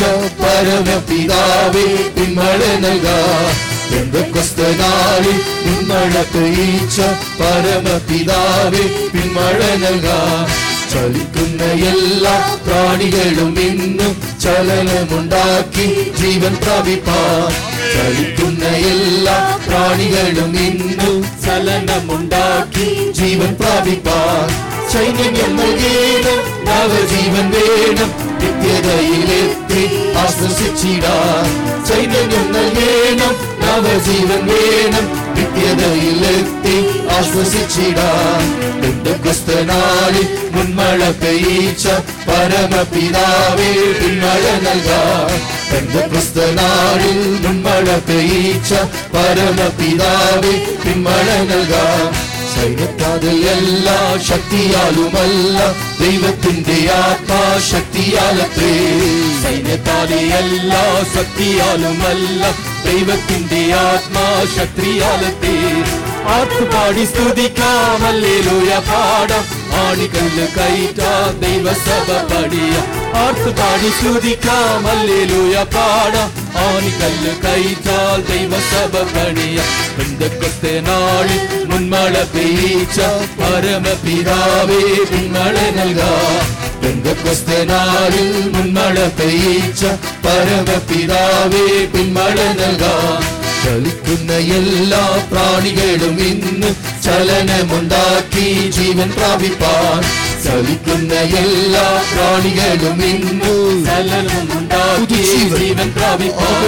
പരമപിതാവേ പിന്മഴ നൽകാം. പെന്തക്കോസ്തനാളിൽ പിന്മഴ പെയ്ച്ച പരമപിതാവേ പിന്മഴ നൽകാം. ചലിക്കുന്ന എല്ലാ പ്രാണികളും ഇന്നും ചലനമുണ്ടാക്കി ജീവൻ പ്രാപിപ്പാൻ. ചലിക്കുന്ന എല്ലാ പ്രാണികളും ഇന്നും ചലനമുണ്ടാക്കി ജീവൻ പ്രാപിപ്പാൻ. ചൈതന്യം നൽകേണം, നവജീവൻ വേണം, നിത്യതയിലെത്തി ആശ്വസിച്ചിടാൻ. ചൈതന്യം നൽകേണം, നവജീവൻ വേണം, നിത്യതയിലെത്തി ആശ്വസിച്ചിടാൻ. പെന്തക്കോസ്തനാളിൽ മുൻമഴ പെയ്ച്ച പരമപിതാവേ പിന്മഴ നൽകാം. പെന്തക്കോസ്തനാളിൽ മുൻമഴ പെയ്ച്ച പരമപിതാവേ പിന്മഴ നൽകാം. സൈന്യത്താതിൽ എല്ലാ ശക്തിയാലുമല്ല, ദൈവത്തിന്റെ ആത്മാശക്തിയാലത്രേ. സൈന്യത്താലെ എല്ലാ ശക്തിയാലുമല്ല, ദൈവത്തിന്റെ ആത്മാശക്തിയാലത്രേ. ആർത്തുപാടി സ്തുതിക്കാം, ഹല്ലേലൂയ പാടാം, ആണികല്ല് കയറ്റാം, ദൈവസഭ പണിയാം. ആർത്തുപാടി സ്തുതിക്കാം, ഹല്ലേലൂയ പാടാം, ആണികല്ല് കയറ്റാൽ ദൈവസഭ പണിയാം. പെന്തക്കോസ്തനാളിൽ മുൻമഴ പെയ്ച്ച പരമപിതാവേ പിന്മഴ നൽകാം. പെന്തക്കോസ്തനാളിൽ മുൻമഴ പെയ്ച്ച പരമപിതാവേ പിന്മഴ നൽകാം. ചലിക്കുന്ന എല്ലാ പ്രാണികളും ഇന്ന് ചലനമുണ്ടാക്കി ജീവൻ പ്രാപിപ്പാൻ. ചലിക്കുന്ന എല്ലാ പ്രാണികളും ഇന്ന് ചലനമുണ്ടാക്കി ജീവൻ പ്രാപിപ്പാൻ.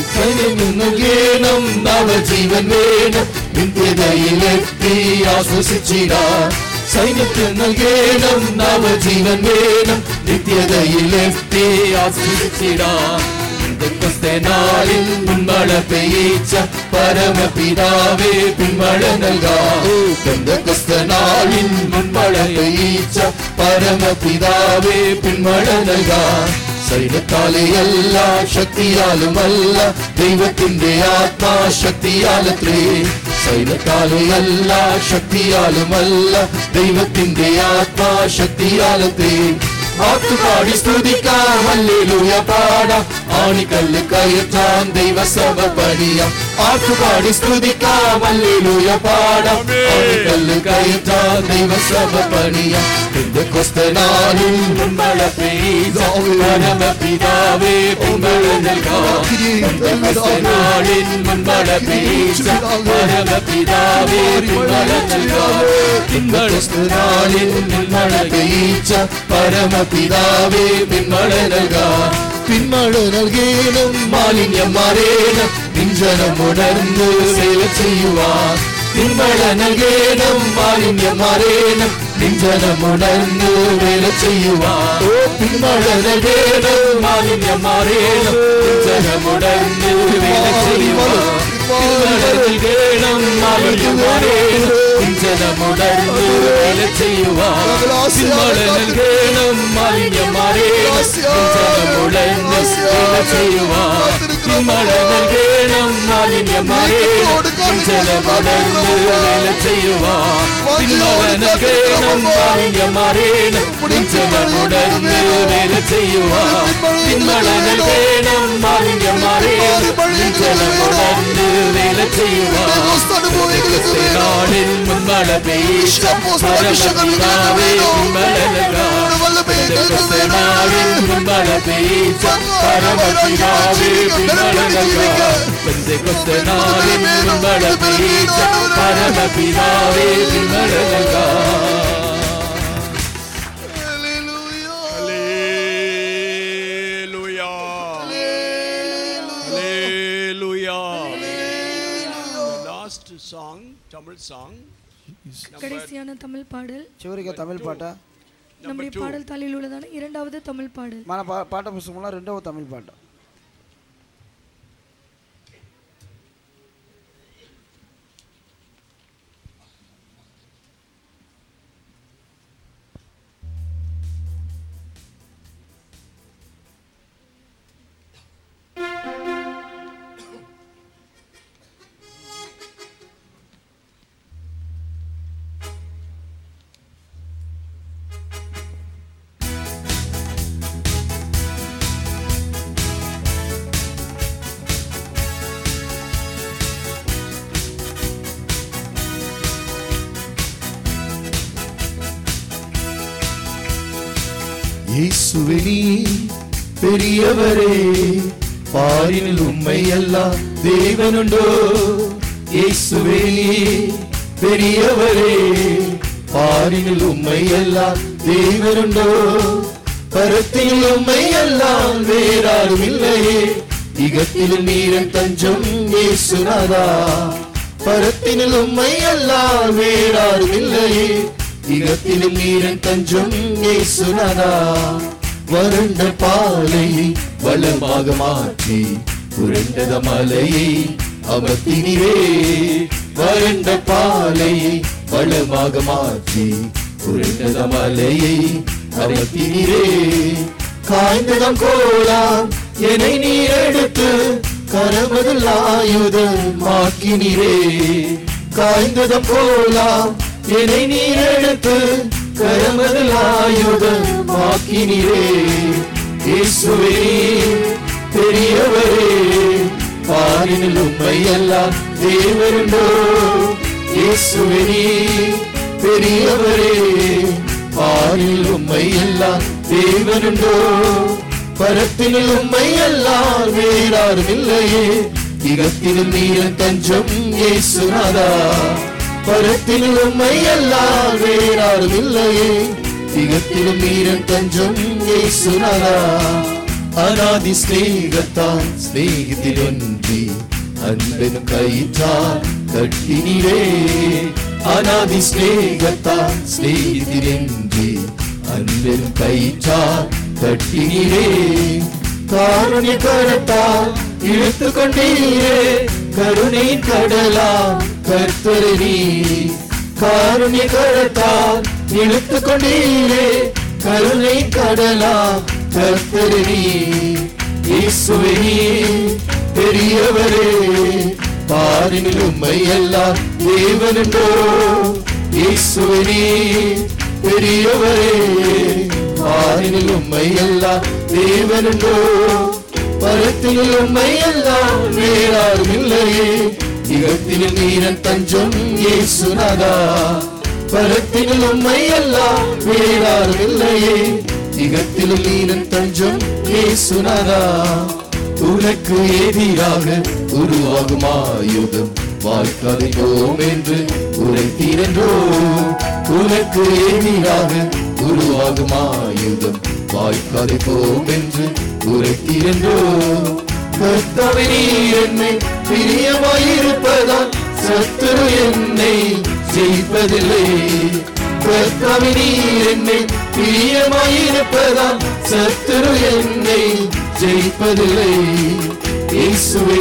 ചലനം നവജീവൻ വേണം, നിത്യതയിലെത്തി ആശ്വസിച്ചിടാൻ. സൈന്യത്തിൽ നൽകേണം, നവജീവൻ വേണം, നിത്യതയിലെത്തി ആശ്വസിച്ചിടാൻ. പെന്തക്കോസ്തനാളിൽ മുൻമഴ പെയ്ച്ച പരമപിതാവേ പിന്മഴ നൽകാം. പെന്തക്കോസ്തനാളിൽ മുൻമഴ പെയ്ച്ച പരമപിതാവേ പിന്മഴ നൽകാം. സൈന്യത്താലെ എല്ലാ ശക്തിയാലുമല്ല, ദൈവത്തിന്റെ ആത്മാശക്തിയാലത്രേ. സൈന്യത്താലെ എല്ലാ ശക്തിയാലുമല്ല, ദൈവത്തിന്റെ ആത്മാശക്തിയാലത്രേ. ആർത്തുപാടി സ്തുതിക്കാം, ഹല്ലേലൂയ പാടാം, ആണികല്ല് കയറ്റാം, ദൈവസഭ പണിയാം. ആർത്തുപാടി സ്തുതിക്കാം, ഹല്ലേലൂയ പാടാം, ആണികല്ല് കയറ്റാം, ദൈവസഭ പണിയാം. പെന്തക്കോസ്തനാളിൽ മുൻമഴ പെയ്ച്ച പരമപിതാവേ പിന്മഴ നൽകാം. പെന്തക്കോസ്തനാളിൽ മുൻമഴ പെയ്ച്ച പരമപിതാവേ പിന്മഴ നൽകാം. പെന്തക്കോസ്തനാളിൽ മുൻമഴ പെയ്ച്ച പരമപിതാവേ പിന്മഴ നൽകാം. പിന്മഴ നൽകേണം, മാലിന്യം മാറേണം, നിഞ്ചനം ഉണർന്ന് സേവ ചെയ്യുവാൻ. പിന്മഴ നൽകേണം, മാലിന്യം മാറേണം, നിഞ്ചനം ഉണർന്ന് വേല ചെയ്യുവാൻ. ഓ പിന്മഴ നൽകേണം, മാലിന്യം മാറേണം, നിഞ്ചനം ഉണർന്ന് വേല ചെയ്യുവാൻ. പിന്മഴ നൽകേണം, മാലിന്യം മാറേണം, നിഞ്ചനം ഉണർന്ന് വേല ചെയ്യുവാൻ. പിന്മഴ നൽകേണം, മാലിന്യം മാറേണം, നിഞ്ചനം ഉണർന്ന് വേല ചെയ്യുവാൻ. പിന്മഴ നൽകേണം, മാലിന്യം മാറേണം, നിഞ്ചനം ഉണർന്ന് വേല ചെയ്യുവാൻ. പിന്മഴ നൽകേണം, മാലിന്യം മാറേണം, നിഞ്ചനം ഉണർന്ന് വേല வேலை செய்யுவார். பின்மலர்கள் வேணும் மாறிங்க மாறி ஜலம் உணர்ந்து வேலை செய்யுவார். நாளில் முன்மல பெய்ய பரமபிதாவே பின்மலர்கள் நாளில் முன்மல பெய்ய பரமபிதாவே பின்மலர்கள் பெந்தெகொஸ்தே நாளில் முன்மல பெய்ய பரமபிதாவே பின்மலர்கள். song, Tamil song. கடைசியான தமிழ் பாடல். చివరిగా తమిళ పాట. நம்முடைய பாடல் தாளில் உள்ளதான இரண்டாவது தமிழ் பாடல். మన పాట పుస్తకంలో రెండవ తమిళ పాట. இயேசுவே பெரியவரே பாரினில் உம்மை எல்லாம் தேவனுண்டோ. இயேசுவே பெரியவரே பாரினில் உம்மை எல்லாம் தேவனுண்டோ. பரத்தில் உம்மை எல்லாம் வேறாரும் இல்லையே. இகத்தில் நீரன் தஞ்சம் இயேசுநாதா. பரத்தினில் உம்மை எல்லாம் வேறாரும் இல்லையே. இகத்திலும் நீரன் தஞ்சம் இயேசுநாதா. வறண்ட பாலையை வளமாக மாற்றி புரண்டத மலையை அமர்த்தினிரே. வறண்ட பாலையை வளமாக மாற்றி புரண்டத மலையை அமர்த்தினிரே. காய்ந்ததம் கோலாம் என்னை நீர் எடுத்து கரமதில் ஆயுதமாக்கினிரே. காய்ந்ததம் கோலாம் என்னை நீர் எடுத்து கரமதில் ஆயுதமாக்கினிரே. இயேசுவே பெரியவரே பாரினில் உம்மை எல்லாம் தேவனுண்டோ. இயேசுவே பெரியவரே பாரினில் உம்மை எல்லாம் தேவனுண்டோ. பரத்தினில் உம்மை எல்லாம் வேறாரும் இல்லையே. இகத்திலும் நீரன் தஞ்சம் இயேசுநாதா. பரத்திலும் உம்மை எல்லாம் வேறாரும் இல்லையே. இகத்திலும் நீரன் தஞ்சம் இயேசுநாதா. அநாதி ஸ்நேகத்தால் ஸ்நேகத்தில் ஒன்றி அன்பெனும் கயிற்றால் கட்டினிரே. அநாதி ஸ்நேகத்தால் ஸ்நேகத்தில் ஒன்றி அன்பெனும் கயிற்றால் கட்டினிரே. காருண்ய கரத்தால் இழுத்து கொண்டீரே. கருணையின் கடலா கர்த்தரே. காருண்ய கரத்தால் இழுத்து கொண்டீரே. கருணை கடலா கர்த்தரே. இயேசுவே பெரியவரே பாரினில் உம்மை எல்லாம் தேவனுண்டோ. இயேசுவே பெரியவரே பாரினில் உம்மை எல்லாம் தேவனுண்டோ. பரத்தினில் உம்மை எல்லாம் வேறாரும் இல்லையே. இகத்திலும் நீரன் தஞ்சம் இயேசுநாதா. பரத்தினில் உம்மை எல்லாம் வேறாரும் இல்லையே. இகத்திலும் நீரன் தஞ்சம் இயேசுநாதா. உனக்கு எதிராக உருவாகும் ஆயுதம் வாய்க்காதை போம் என்று உரைத்தீரன்றோ. உனக்கு எதிராக உருவாகும் ஆயுதம் வாய்க்காதை போம் என்று உரைத்தீரன்றோ. கர்த்தாவே நீர் என்னை பிரியமாயிருப்பதால் சத்துரு என்னை ஜெயிப்பதில்லை. கர்த்தாவே நீர் என்னை பிரியமாயிருப்பதால் சத்துரு என்னை ஜெயிப்பதில்லை. இயேசுவே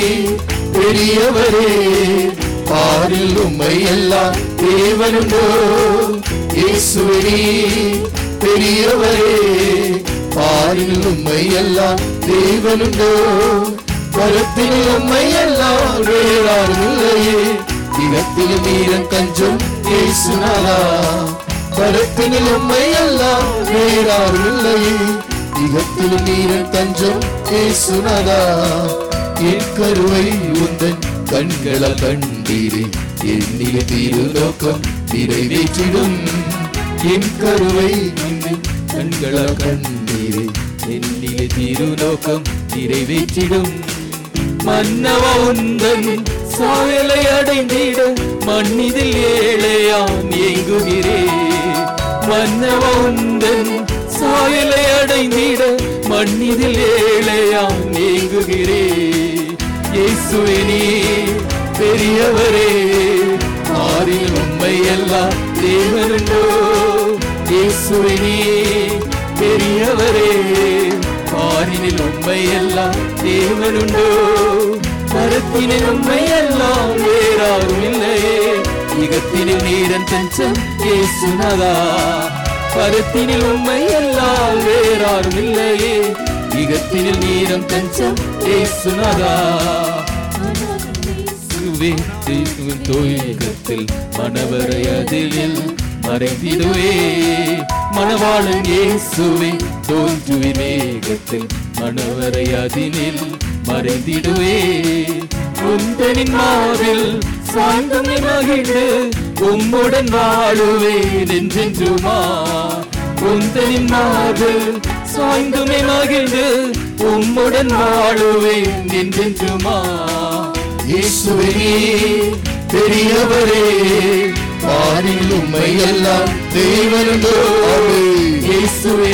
பெரியவரே பாரில் உம்மை எல்லாம் தேவனுண்டோ. இயேசுவே பெரியவரே பாரில் உம்மை எல்லாம் தேவனுண்டோ. பரத்தினில் உம்மை எல்லாம் வேறாரும் இல்லையே. இகத்திலும் நீரன் தஞ்சம் இயேசுநாதா. பரத்தினில் உம்மை எல்லாம் வேறாரும் இல்லையே. இகத்திலும் நீரன் தஞ்சம் இயேசுநாதா. என் கருவை உந்தன் கண்களால் கண்டீரே, என்னிலே திரு நோக்கம் நிறைவேற்றிடும். என் கருவை உந்தன் கண்களால் கண்டீரே, என்னிலே திரு நோக்கம் நிறைவேற்றிடும். மன்னவா உந்தன் சாயலை அடைந்திட மண்ணிதில் ஏழையான் ஏங்குகிறேன். மன்னவா உந்தன் சாயலை அடைந்திட மண்ணிதில் ஏழையான் ஏங்குகிறேன். இயேசுவே நீர் பெரியவரே, ஆறில் உண்மை எல்லாம் தேவனுண்டோ. இயேசுவே நீர் பெரியவரே, ஆறினில் உண்மை எல்லாம் தேவனுண்டோ. கரத்தினில் உண்மை எல்லாம் வேறாரும் இல்லையே, இகத்தினில் நீரன் தஞ்சம் இயேசுநாதா. கரத்தினில் உண்மை எல்லாம் வேறாரும் இல்லையே, இகத்தினில் நீரம் தஞ்சம் இயேசுநாதா. தோய்கத்தில் மணவரை அதிலில் மறைந்திடுவே, மணவாளன் இயேசுவே தோன்றுவி மேகத்தில் மணவரை அதினில் மறைந்திடுவே. உந்தனின் மாவில் சாய்ந்து மகிழ்ந்து உம்முடன் வாழுவேன் என்றென்றுமா. உந்தனின் மாவில் சாய்ந்து மகிழ்ந்து உம்முடன் வாழுவேன் என்றென்றுமா. இயேசுவே பெரியவரே, வானில் உம்மை எல்லாம் தேவனுண்டோ. இயேசுவே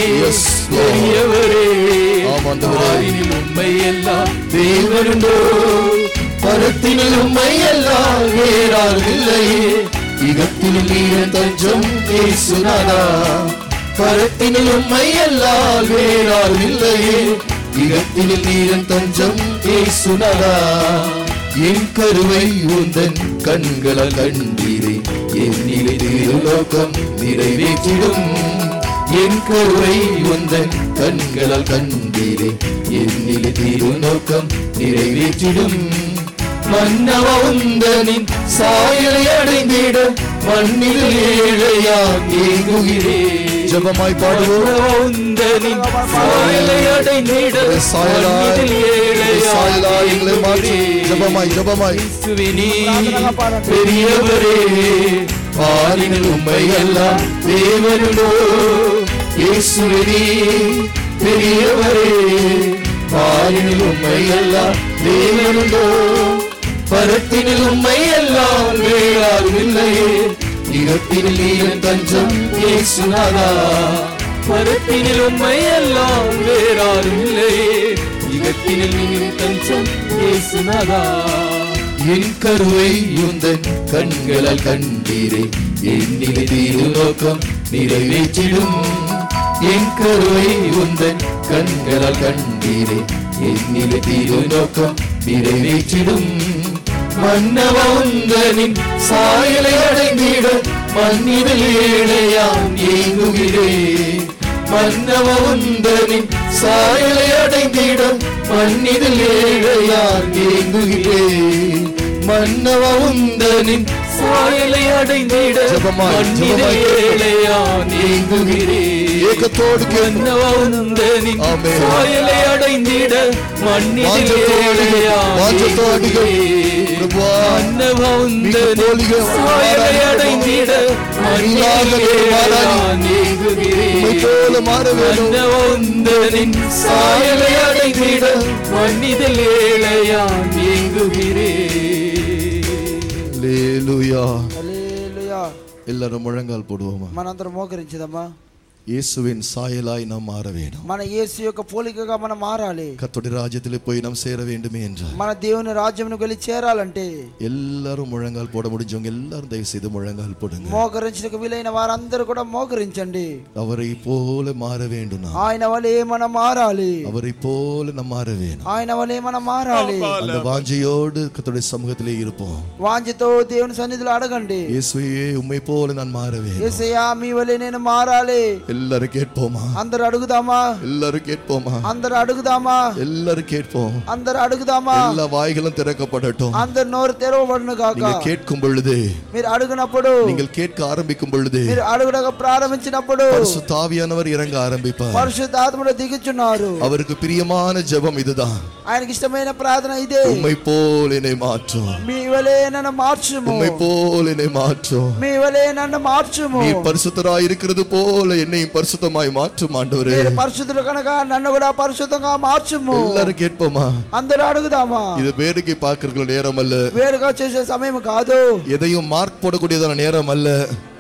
பெரியவரே, வானில் உம்மை எல்லாம் தேவனுண்டோ. பரத்தினில் உம்மை எல்லாம் வேறாரும் இல்லையே, இகத்தினில் நீரன் தஞ்சம் இயேசுநாதா. பரத்தினில் உம்மை எல்லாம் வேறாரும் இல்லையே, இகத்தினில் நீரன் தஞ்சம் இயேசுநாதா. என் கருவை உந்தன் கண்களால் கண்டீரே, என்னிலே திருலோகம் நிறைவேற்றிடும். என் கருவை உந்தன் கண்களால் கண்டீரே, என்னிலே திருநோக்கம் நிறைவேற்றிடும். மன்னவா உந்தனின் சாயலை அடைந்திட மண்ணில் ஏழையான் ஏங்குகிறேன். ஜெபமாய் பாடுவோம். உந்தனின் சாயலை அடைந்திட மண்ணில் ஏழையான் எங்களை மாற்றி. ஜெபமாய் ஜெபமாய் பெரியவரே, வானில் உம்மை எல்லாம் தேவனுண்டோ. இயேசுவே பெரியவரே, வானில் உம்மை எல்லாம் தேவனுண்டோ. பரத்தினில் உம்மை எல்லாம் வேறாரும் இல்லையே, இகத்தினில் நீரன் தஞ்சம் இயேசுநாதா. பரத்தினில் உம்மை எல்லாம் வேறாரும் இல்லையே, இகத்தினில் நீரன் தஞ்சம் இயேசுநாதா. என் கருவை உந்தன் கண்களால் கண்டீரே, என்னிலே திருநோக்கம் நிறைவேற்றிடும். என் கருவை உந்தன் கண்களால் கண்டீரே, என்னிலே திருநோக்கம் நிறைவேற்றிடும். மன்னவா உந்தனின் சாயலை அடைந்திட மண்ணிதில் ஏழையான் ஏங்குகிறேன். மன்னவா உந்தனின் சாயலை அடைந்திட மண்ணிதில் ஏழையான் ஏங்குகிறேன். மன்னவா உந்தனின் சாயலை அடைந்திட மண்ணிதில் ஏழையான் ஏங்குகிறேன். ஏகத்தோடு மன்னவா உந்தனின் சாயலை அடைந்திட மண்ணிதில் ஏழையான் ஏங்குகிறேன். மன்னவா உந்தனின் சாயலை அடைந்திட மண்ணிதில் ஏழையான் ஏங்குகிறேன். மன்னவா உந்தனின் சாயலை அடைந்திட மண்ணிதில் ஏழையான் ஏங்குகிறேன். ஹல்லேலூயா. హల్లెలూయా. எல்லாரும் முழங்கால் போடுவோமா. మనందరం మోకరించుదామా. இயேசுவின் சாயலாய் நாம் மாற வேண்டும். మన యేసు యొక్క పోలికగా మనం మారాలి. கர்த்தருடைய ராஜ்யத்திலே போய் நாம் சேர வேண்டுமே என்றால், మన దేవుని రాజ్యంలోకి వెళ్ళి చేరాలంటే எல்லாரும் முழங்கால் போட முடிஞ்சவங்க எல்லாரும் தயவு செய்து முழங்கால் போடுங்க. మోకరించడానికి వీలైన వారందరూ కూడా మోకరించండి. அவரை போல மாற வேண்டும். நாம் ఆయన వలే మనం మారాలి. அவரை போல நாம் மாற வேண்டும். ఆయన వలే మనం మారాలి. அந்த வாஞ்சையோடு கர்த்தருடைய சமூகத்திலே இருப்போம். వాంఛతో దేవుని సన్నిధిలో అడగండి. இயேசுவே உம்மை போல நான் மாற வேண்டும். యేసయ్యా మీ వలే నేను మారాలి. எல்லாரும் கேட்போமா? అందరూ అడుగుదామా? எல்லாரும் கேட்போமா? అందరూ అడుగుదామా? எல்லாரும் கேட்போம். అందరూ అడుగుదామా? எல்லா வாய்களும் திறக்கப்படட்டும். అందరు నోరు తెరవబడును గాక. நீங்கள் கேட்கும் பொழுது, మీరు అడుగునప్పుడు, நீங்கள் கேட்க ஆரம்பிக்கும் பொழுது, మీరు అడుగుడక ప్రారంభించినప్పుడు பரிசுத்த ஆவியானவர் இறங்க ஆரம்பிப்பார். పరిశుద్ధ ఆత్మను దిగుచున్నారు. அவருக்கு பிரியமான ஜெபம் இதுதான். ఆయనకి ఇష్టమైన ప్రార్థన ఇదే. உம்மை போல் என்னை மாற்றும், మీ వలే నన్ను మార్చుము. உம்மை போல் என்னை மாற்றும். మీ వలే నన్ను మార్చుము. நீ பரிசுத்தராய் இருக்கிறது போல என்னையும் பரிசுத்தமாய் மாற்றும் ஆண்டவரே. మీరు పరిశుద్ధులు కనుక నన్ను కూడా పరిశుద్ధంగా మార్చుము. எல்லாரும் கேட்போமா? అందరూ అడుగుదామా? இது வேடிக்கை பார்க்கிற நேரம் அல்ல. వేరుగా చేసే సమయం కాదు. எதையும் மார்க் போடக்கூடியதான நேரம் அல்ல.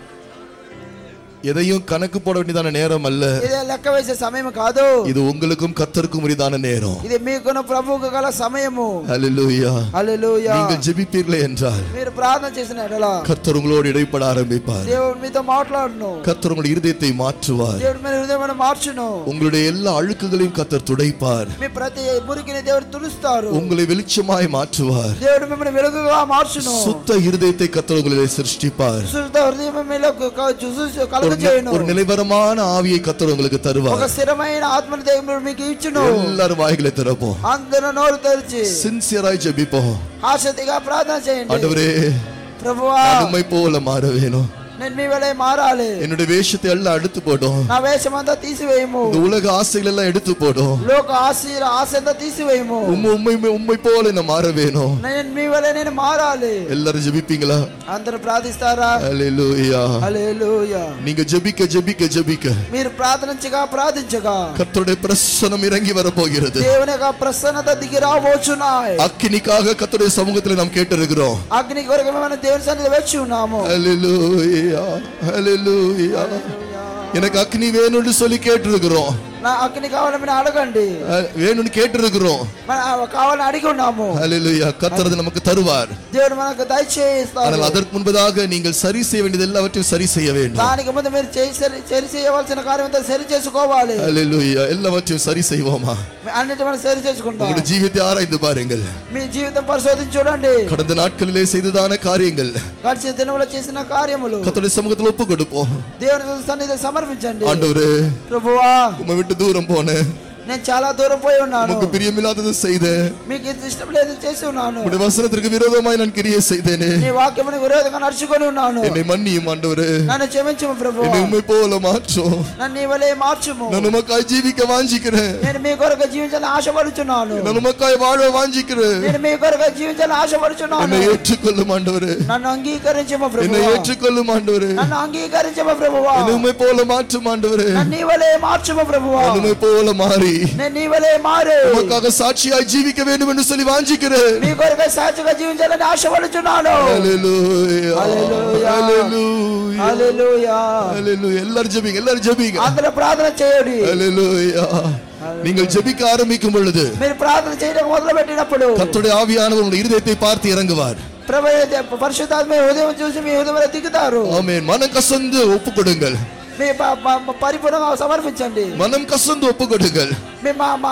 எதையும் கணக்கு போட வேண்டியதான நேரம் அல்ல. இது లెక్క వేసే సమయం కాదు. இது உங்களுக்கும் கர்த்தருக்கும் உரிதான நேரம். ఇది మీకును ప్రభువుకు గల సమయము. ஹல்லேலூயா. హల్లెలూయా. நீங்கள் ஜெபிப்பீர்களே என்றால் మీరు ప్రార్థన చేసిన ఎడల கர்த்தர் உங்களோடு இடைப்பட ஆரம்பிப்பார். దేవుడు మీతో మాట్లాడును. கர்த்தர் உங்களுடைய இருதயத்தை மாற்றுவார். దేవుడు మీ హృదయాన్ని మార్చును. உங்களுடைய எல்லா அழுக்குகளையும் கர்த்தர் துடைப்பார். మీ ప్రతి మురికిని దేవుడు తుడుస్తారు. உங்களை வெளிச்சமாய் மாற்றுவார். దేవుడు మిమ్మల్ని వెలుగుగా మార్చును. சுத்த இருதயத்தை கர்த்தர் உங்களிலே சிருஷ்டிப்பார். శుద్ధ హృదయం మీలో కలుగజేయును. ஒரு நிலைவரமான ஆவியை கர்த்தர் உங்களுக்கு தருவார். ఒక స్థిరమైన ఆత్మను దేవుడు మీకు ఇచ్చును. எல்லாரும் வாய்களை திறப்போம். అందరూ నోరు తెరిచి சின்சியராய் ஜெபிப்போம். ఆసక్తిగా ప్రార్థన చేయండి. ஆண்டவரே, ప్రభువా, நான் உம்மை போல மாற வேணும். నేను మీ వలే మారాలి. என்னுடைய வேஷத்தை எல்லாம் எடுத்து போடும். నా వేషమంతా తీసివేయము. இந்த உலக ஆசைகள் எல்லாம் எடுத்து போடும். లోక ఆశ ఆశంతా తీసివేయము. உம்மை உம்மை உம்மை போல நான் மாற வேணும். నేను మీ వలే నేను మారాలి. எல்லாரும் ஜெபிப்பீங்களா? అందరూ ప్రార్థిస్తారా? ஹல்லேலூயா. హల్లెలూయా. நீங்க ஜெபிக்க ஜெபிக்க ஜெபிக்க మీరు ప్రార్థించగా ప్రార్థించగా கர்த்தருடைய பிரசன்னம் இறங்கி வர போகிறது. దేవుని యొక్క ప్రసన్నత దిగి రాబోచున్నాయి. அக்கினிக்காக கர்த்தருடைய சமூகத்தில் நாம் கேட்டிருக்கிறோம். అగ్ని కొరకు మేము దేవుని సన్నిధిలో వేచి ఉన్నాము. ஹல்லேலூயா. ஹல்லேலூயா. எனக்கு அக்னி வேணும்னு சொல்லி கேட்டிருக்கிறோம். నా అగ్ని కావాలని అడగండి. வேணும்னு கேட்டிருக்கிறோம். కావాలని అడిగి ఉన్నాము. ஹல்லேலூயா. கர்த்தர் நமக்கு தருவார். దేవుడు మనకు దయచేస్తారు. ஆனால் அதற்கு முன்பதாக நீங்கள் சரி செய்ய வேண்டியது எல்லாவற்றையும் சரி செய்ய வேண்டும். దానికి ముందు మీరు సరి చేయవలసిన కార్యం అంతా సరి చేసుకోవాలి. ஹல்லேலூயா. எல்லாவற்றையும் சரி செய்வோமா? అన్నిటి మనం సరి చేసుకుంటాం. உங்களுடைய ஜீவித்தை ஆராய்ந்து பாருங்கள். మీ జీవితం పరిశోధించి చూడండి. கடந்த நாட்களிலே செய்ததான காரியங்கள், గడిచిన దినములో చేసిన కార్యములు கர்த்தருடைய சமூகத்தில் ஒப்பு கொடுப்போம். దేవుని సన్నిధిలో సమర్పించండి. ஆண்டவரே, ప్రభువా, உம்மை விட்டு தூரம் போனேன். నేను చాలా దూరం పోయి ఉన్నాను. உமக்கு பிரியமில்லாதது செய்தேன். మీకు ఇష్టం లేదు చేసి ఉన్నాను. உம்முடைய வசனத்திற்கு விரோதமாய் நான் கிரியை செய்தேனே. నీ వాక్యమునకు విరోధంగా నడుచుకొని ఉన్నాను. என்னை மன்னியும் ஆண்டவரே. నన్ను క్షమించుము ప్రభువా. என்னை உம்மை போல மாற்றும். నన్ను నీ వలే మార్చుము. நான் உமக்காய் ஜீவிக்க வாஞ்சிக்கிறேன். నేను మీ కొరకు జీవించాలని ఆశపడుచున్నాను. நான் உமக்காய் வாழ வாஞ்சிக்கிறேன். నేను మీ కొరకు జీవించాలని ఆశపడుచున్నాను. என்னை ஏற்றுக்கொள்ளும் ஆண்டவரே. నన్ను అంగీకరించుము ప్రభువా. என்னை ஏற்றுக்கொள்ளும் ஆண்டவரே. నన్ను అంగీకరించుము ప్రభువా. என்னை உம்மை போல மாற்றும் ஆண்டவரே. నన్ను నీ వలే మార్చుము ప్రభువా. நான் உம்மை போல மாறி నేను నీ వలే మారు. உமக்காக சாட்சியாய் ஜீவிக்க வேண்டும் என்று சொல்லி வாஞ்சிக்கிறேன். నీ కొరకు సాక్షిగా జీవించాలని ఆశపడుచున్నాను. ஹல்லேலூயா. హల్లెలూయా. ஹல்லேலూயா. హల్లెలూయా. ஹல்லேலூயா. எல்லாரும் ஜெபிங்க, எல்லாரும் ஜெபிங்க. అందరూ ప్రార్థన చేయండి. ஹல்லேலூயா. நீங்கள் ஜெபிக்க ஆரம்பிக்கும் பொழுது మీరు ప్రార్థన చేయడం మొదలు పెట్టినప్పుడు கர்த்தருடைய ஆவியானவர் உங்கள் இருதயத்தை பார்த்து இறங்குவார். ప్రభు పరిశుద్ధాత్మ మీ హృదయం చూసి మీ హృదయంలో దిగుతారు. ஆமென். மனம் கசந்து ஒப்பு கொடுங்கள். మీ పరిపూర్ణంగా సమర్పించండి. மனம் கசந்து ஒப்பு கொடுங்கள். మీ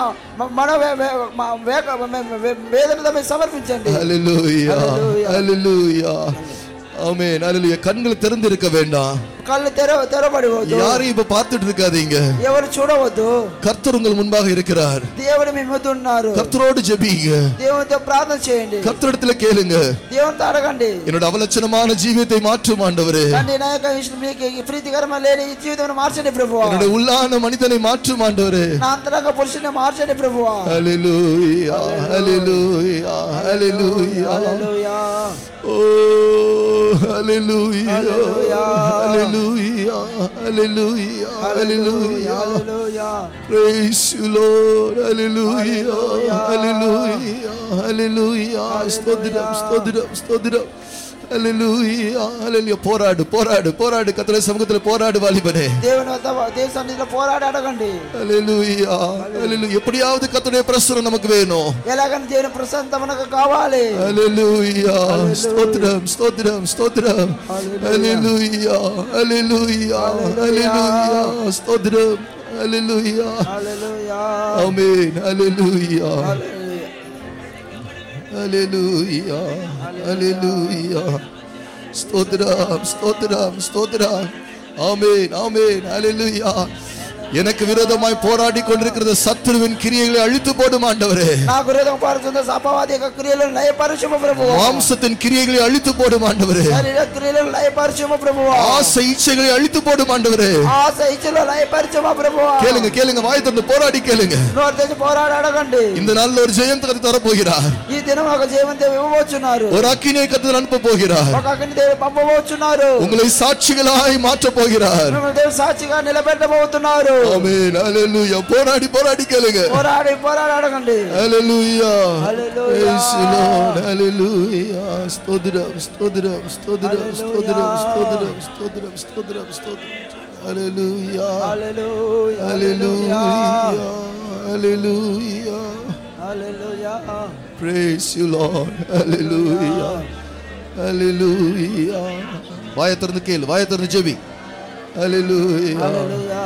మన వేదనతో మీరు సమర్పించండి. ஹல்லேலூயா. ஹல்லேலூயா. ஆமென். ஹல்லேலூயா. கண்கள் திறந்து இருக்க வேண்டாம். కళ్ళు తెర తెరబడివద్దు. யாரையும் இப்ப பார்த்துட்டு இருக்காதீங்க. ఎవరు చూడవద్దు. கர்த்தர் உங்கள் முன்பாக இருக்கிறார். దేవుడు మీ ముందు ఉన్నారు. கர்த்தரோடு ஜெபிங்க. దేవునితో ప్రార్థన చేయండి. கர்த்தரிடத்துல கேளுங்க. దేవునితో అడగండి. என்னோட அவலட்சணமான ஜீவியத்தை மாற்றும் ஆண்டவரே. తండ్రి నా యొక్క మీకు ప్రీతికరమైన లేని ఈ జీవితాన్ని మార్చండి ప్రభువా. என்னோட உள்ளான மனிதனை மாற்றும் ஆண்டவரே. నా అంతరంగ పురుషుని మార్చండి ప్రభువా. Hallelujah. Hallelujah. Hallelujah. Hallelujah. O hallelujah. Hallelujah. Hallelujah. Hallelujah. Hallelujah. Praise you Lord. Hallelujah. Hallelujah. ஹல்லேலூயா. ஸ்தோத்திரம், ஸ்தோத்திரம், ஸ்தோத்திரம். ஹல்லேலூயா. ஹல்லேலூயா. போராடு, போராடு, போராடு. கர்த்தருடைய சமூகத்தில் போராடு வாலிபனே. దేవుని వద్ద దేవుని సన్నిధిలో పోరాడి అడగండి. ஹல்லேலூயா. ஹல்லேலூயா. எப்படியாவது கர்த்தருடைய பிரசன்னம் நமக்கு வேணும். ఎలాగని దేవుని ప్రసన్నత మనకు కావాలి. ஹல்லேலூயா. ஸ்தோத்திரம், ஸ்தோத்திரம், ஸ்தோத்திரம். ஹல்லேலூயா. ஹல்லேலூயா. ஹல்லேலூயா. ஸ்தோத்திரம். ஹல்லேலூயா. హల్లెలూయా. ஆமென். ஹல்லேலூயா. ஹல்லேலூயா. ஹல்லேலூயா. ஸ்தோத்திரம், ஸ்தோத்திரம், ஸ்தோத்திரம். ஆமென் ஆமென் ஹalleluya. எனக்கு விரோதமாய் போராடி கொண்டிருக்கிற சத்துருவின் கிரியைகளை அழித்து போடும் ஆண்டவரே. నాకు విరోధంగా పోరాడుతున్న అపవాది యొక్క క్రియలను లయపరచుము ప్రభువా. மாம்சத்தின் கிரியைகளை அழித்து போடும் ஆண்டவரே. శరీర క్రియలను లయపరచుము ప్రభువా. ஆசை இச்சைகளை அழித்து போடும் ஆண்டவரே. ఆశ ఇచ్చలు లయపరచుము ప్రభువా. கேளுங்க கேளுங்க வாய் திறந்து போராடி கேளுங்க. నోరు తెరిచి పోరాడి అడగండి. இந்த நாள்ல ஒரு ஜெயம் கர்த்தர் தர போகிறார். ఈ దినం ఒక జయవంత ఇవ్వబోచున్నారు. ஒரு அக்கினியை கர்த்தர் அனுப்ப போகிறார். ఒక అగ్ని దేవుడు పంపబోచున్నారు. உங்களை சாட்சிகளாய் மாற்ற போகிறார். మిమ్మల్ని దేవుడు సాక్షిగా నిలబెట్టబోతున్నారు. ஆமென் ஹalleluya. போராடி போராடி கேளுங்க. పోరాడి పోరాడి అడగండి. ஹalleluya. హల్లెలూయా. Praise the Lord. హalleluya. స్తోత్రం స్తోత్రం స్తోత్రం స్తోత్రం స్తోత్రం స్తోత్రం స్తోత్రం స్తోత్రం. హalleluya. హల్లెలూయా. హalleluya. హalleluya. హల్లెలూయా. Praise you Lord. Hallelujah. Hallelujah. வாயை திறந்து கேளு, வாயை திறந்து ஜெபி. Hallelujah. హల్లెలూయా.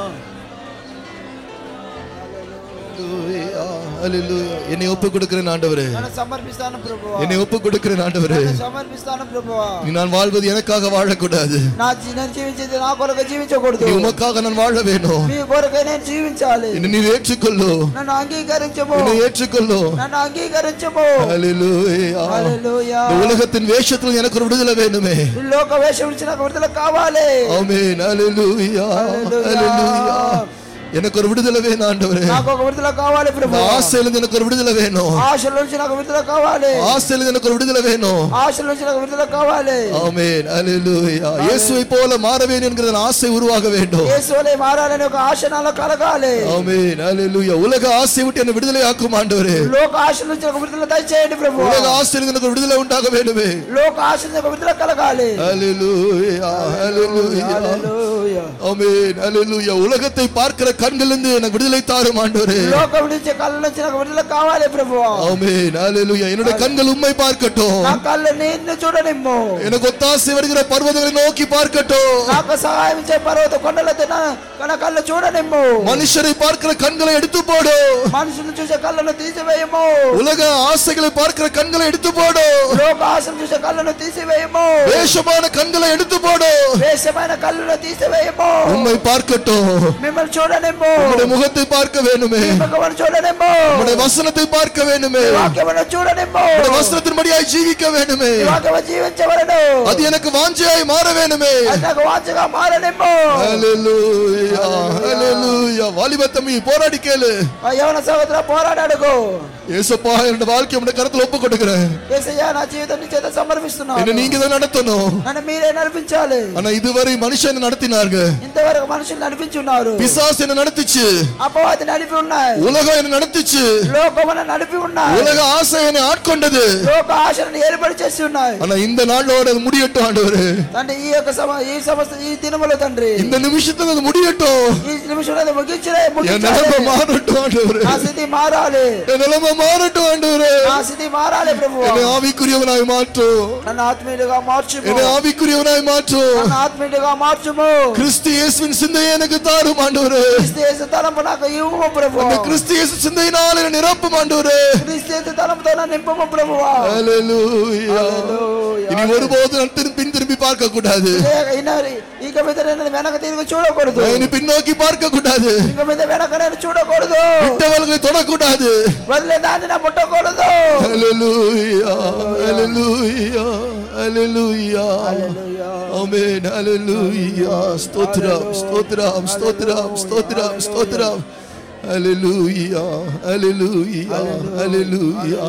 Hallelujah. என்னை ஒப்பு கொடுக்கிறேன் ஆண்டவரே. నేను సమర్పిస్తాను ప్రభువా. என்னை ஒப்பு கொடுக்கிறேன் ஆண்டவரே. నేను సమర్పిస్తాను ప్రభువా. நீ நான் வாழ்வது எனக்காக வாழக்கூடாது. నా నేను జీవించేది నా కొరకు జీవించకూడదు. நீ உமக்காக நான் வாழ வேணும். మీ కొరకే నేను జీవించాలి. என்னை நீ ஏற்றுக்கொள்ளு. నన్ను అంగీకరించము. என்னை ஏற்றுக்கொள்ளு. నన్ను అంగీకరించము. Hallelujah. హల్లెలూయా. இந்த உலகத்தின் வேஷத்தில் எனக்கு ஒரு விடுதலை வேண்டுமே. ఈ లోక వేషం నుంచి నాకు విడుదల కావాలి. ஆமென். Hallelujah. Hallelujah. எனக்கு ஒரு விடுதலை வேணும் ஆண்டவரே. నాకు ఒక విడుదల కావాలి ప్రభువా. ஆசையிலிருந்து எனக்கு ஒரு விடுதலை வேணும். ఆశల నుంచి నాకు విడుదల కావాలి. ஆசையிலிருந்து எனக்கு ஒரு விடுதலை வேணும். ఆశల నుంచి నాకు విడుదల కావాలి. ஆமென். ஹalleluya. இயேசுவை போல மாற வேண்டும் என்கிற ஆசை உருவாக வேண்டும். యేసువలే మారాలని ఒక ఆశ నాలో కలగాలి. ஆமென். ஹalleluya. உலக ஆசை விட்டு என்னை விடுதலை ஆக்கும் ஆண்டவரே. లోక ఆశల నుంచి నాకు విడుదల దయచేయండి ప్రభువా. உலக ஆசையிலிருந்து எனக்கு ஒரு விடுதலை உண்டாக வேண்டுமே. లోక ఆశ నుంచి నాకు విడుదల కలగాలి. ஹalleluya. ஹalleluya. హల్లెలూయా. ஆமென். ஹalleluya. உலகத்தை பார்க்கிற கண்களிலிருந்து எனக்கு விடுதலை தாரும் ஆண்டவரே. లోకం నుంచి కళ్ళ నుంచి నాకు విడుదల కావాలి ప్రభువా. ஆமென். ஹalleluya. என்னுடைய கண்கள் உம்மை பார்க்கட்டும். నా కళ్ళు నిన్ను చూడనిమ్ము. எனக்கு ஒத்தாசை வருகிற பர்வதங்களை நோக்கி பார்க்கட்டும். నాకు సహాయం చే పర్వత కొండలతో నా కళ్ళు చూడనిమ్ము. மனுஷரை பார்க்கிற கண்களை எடுத்து போடு. మనుషులను చూసే కళ్ళను తీసివేయము. உலக ஆசைகளை பார்க்கிற கண்களை எடுத்து போடு. లోక ఆశను చూసే కళ్ళను తీసివేయము. வேஷமான கண்களை எடுத்து போடு. వేషమైన కళ్ళను తీసివేయము. உம்மை பார்க்கட்டும். మిమ్మల్ని చూడనిమ్ము. உம்முடைய முகத்தை பார்க்க வேண்டுமே. మిమ్మల్ని చూడనిమ్ము. உம்முடைய வசனத்தை பார்க்க வேண்டுமே. వాక్యమును చూడనిమ్ము. உம்முடைய வசனத்தின்படியாய் ஜீவிக்க வேண்டுமே. వాక్యము జీవించవలెను. அது எனக்கு வாஞ்சையாய் மாற வேண்டுமே. అది నాకు వాంఛగా మారనిమ్ము. ஹalleluya. ஹalleluya. வாலிப தம்பி போராடி கேளு. ఆ యవన సహోదర పోరాడి అడుగు. இயேசுப்பா என்னோட வாழ்க்கையை உம்முடைய கரத்துல ஒப்பு கொடுக்கிறேன். యేసయ్యా నా జీవితం నీ చేత సమర్పిస్తున్నాను. என்ன நீங்க தான் நடத்தணும். నన్ను మీరే నడిపించాలి. ஆனா இதுவரை மனுஷன் நடத்தினார்கள். ఇంతవరకు మనుషులు నడిపించున్నారు. பிசாசு என்ன நடத்திச்சு. అపవాది నడిపి ఉన్నాయి. உலகம் என்ன நடத்திச்சு. లోకమున నడిపి ఉన్నాయి. உலக ஆசை என்னை ஆட்கொண்டது. లోక ఆశలను ఏర్పడి చేసి ఉన్నాయి. ஆனா இந்த நாளோட அது முடியட்டும் ஆண்டவரே. తండ్రి ఈ యొక్క సమ- ఈ సమస్త ఈ దినములో తండ్రి இந்த நிமிஷத்துல அது முடியட்டும். ఈ నిమిషంలో అది ముగించలే என் நிலைமை மாறட்டும் ஆண்டவரே. నా స్థితి మారాలి. என் நிலைமை மாறட்டும் ஆண்டவரே. నా స్థితి మారాలి ప్రభువా. என்னை ஆவிக்குரியவனாய் மாற்றும். నన్ను ఆత్మీయుడిగా మార్చుము. என்னை ஆவிக்குரியவனாய் மாற்றும். నన్ను ఆత్మీయుడిగా మార్చుము. கிறிஸ்து இயேசுவின் சிந்தையை எனக்கு தாரும் ஆண்டவரே. క్రీస్తు యేసు తలంపు నాకు ఇవ్వము ప్రభువా. அந்த கிறிஸ்து இயேசு சிந்தையினால் என்னை நிரப்பும் ஆண்டவரே. క్రీస్తు యేసు తలంపుతో నన్ను నింపము ప్రభువా. ஹalleluya. హల్లెలూయా. இனி ஒருபோதும் நான் திரும்பி பின் திரும்பி பார்க்க கூடாது. ఇక ఇన్న- ఇక మీద నేను వెనక తిరిగి చూడకూడదు. இனி பின்னோக்கி பார்க்க கூடாது. ఇక మీద వెనక నేను చూడకూడదు. விட்டவர்களை தொடக்கூடாது. వదిలే దాన్ని నా ముట్టకూడదు. ஹalleluya. ஹalleluya. ஹalleluya. హల్లెలూయా. ஆமென். ஹalleluya. ஸ்தோத்திரம் ஸ்தோத்திரம் ஸ்தோத்திரம் ஸ்தோத்திரம் ஸ்தோத்திரம். ஹalleluya. ஹalleluya. ஹalleluya.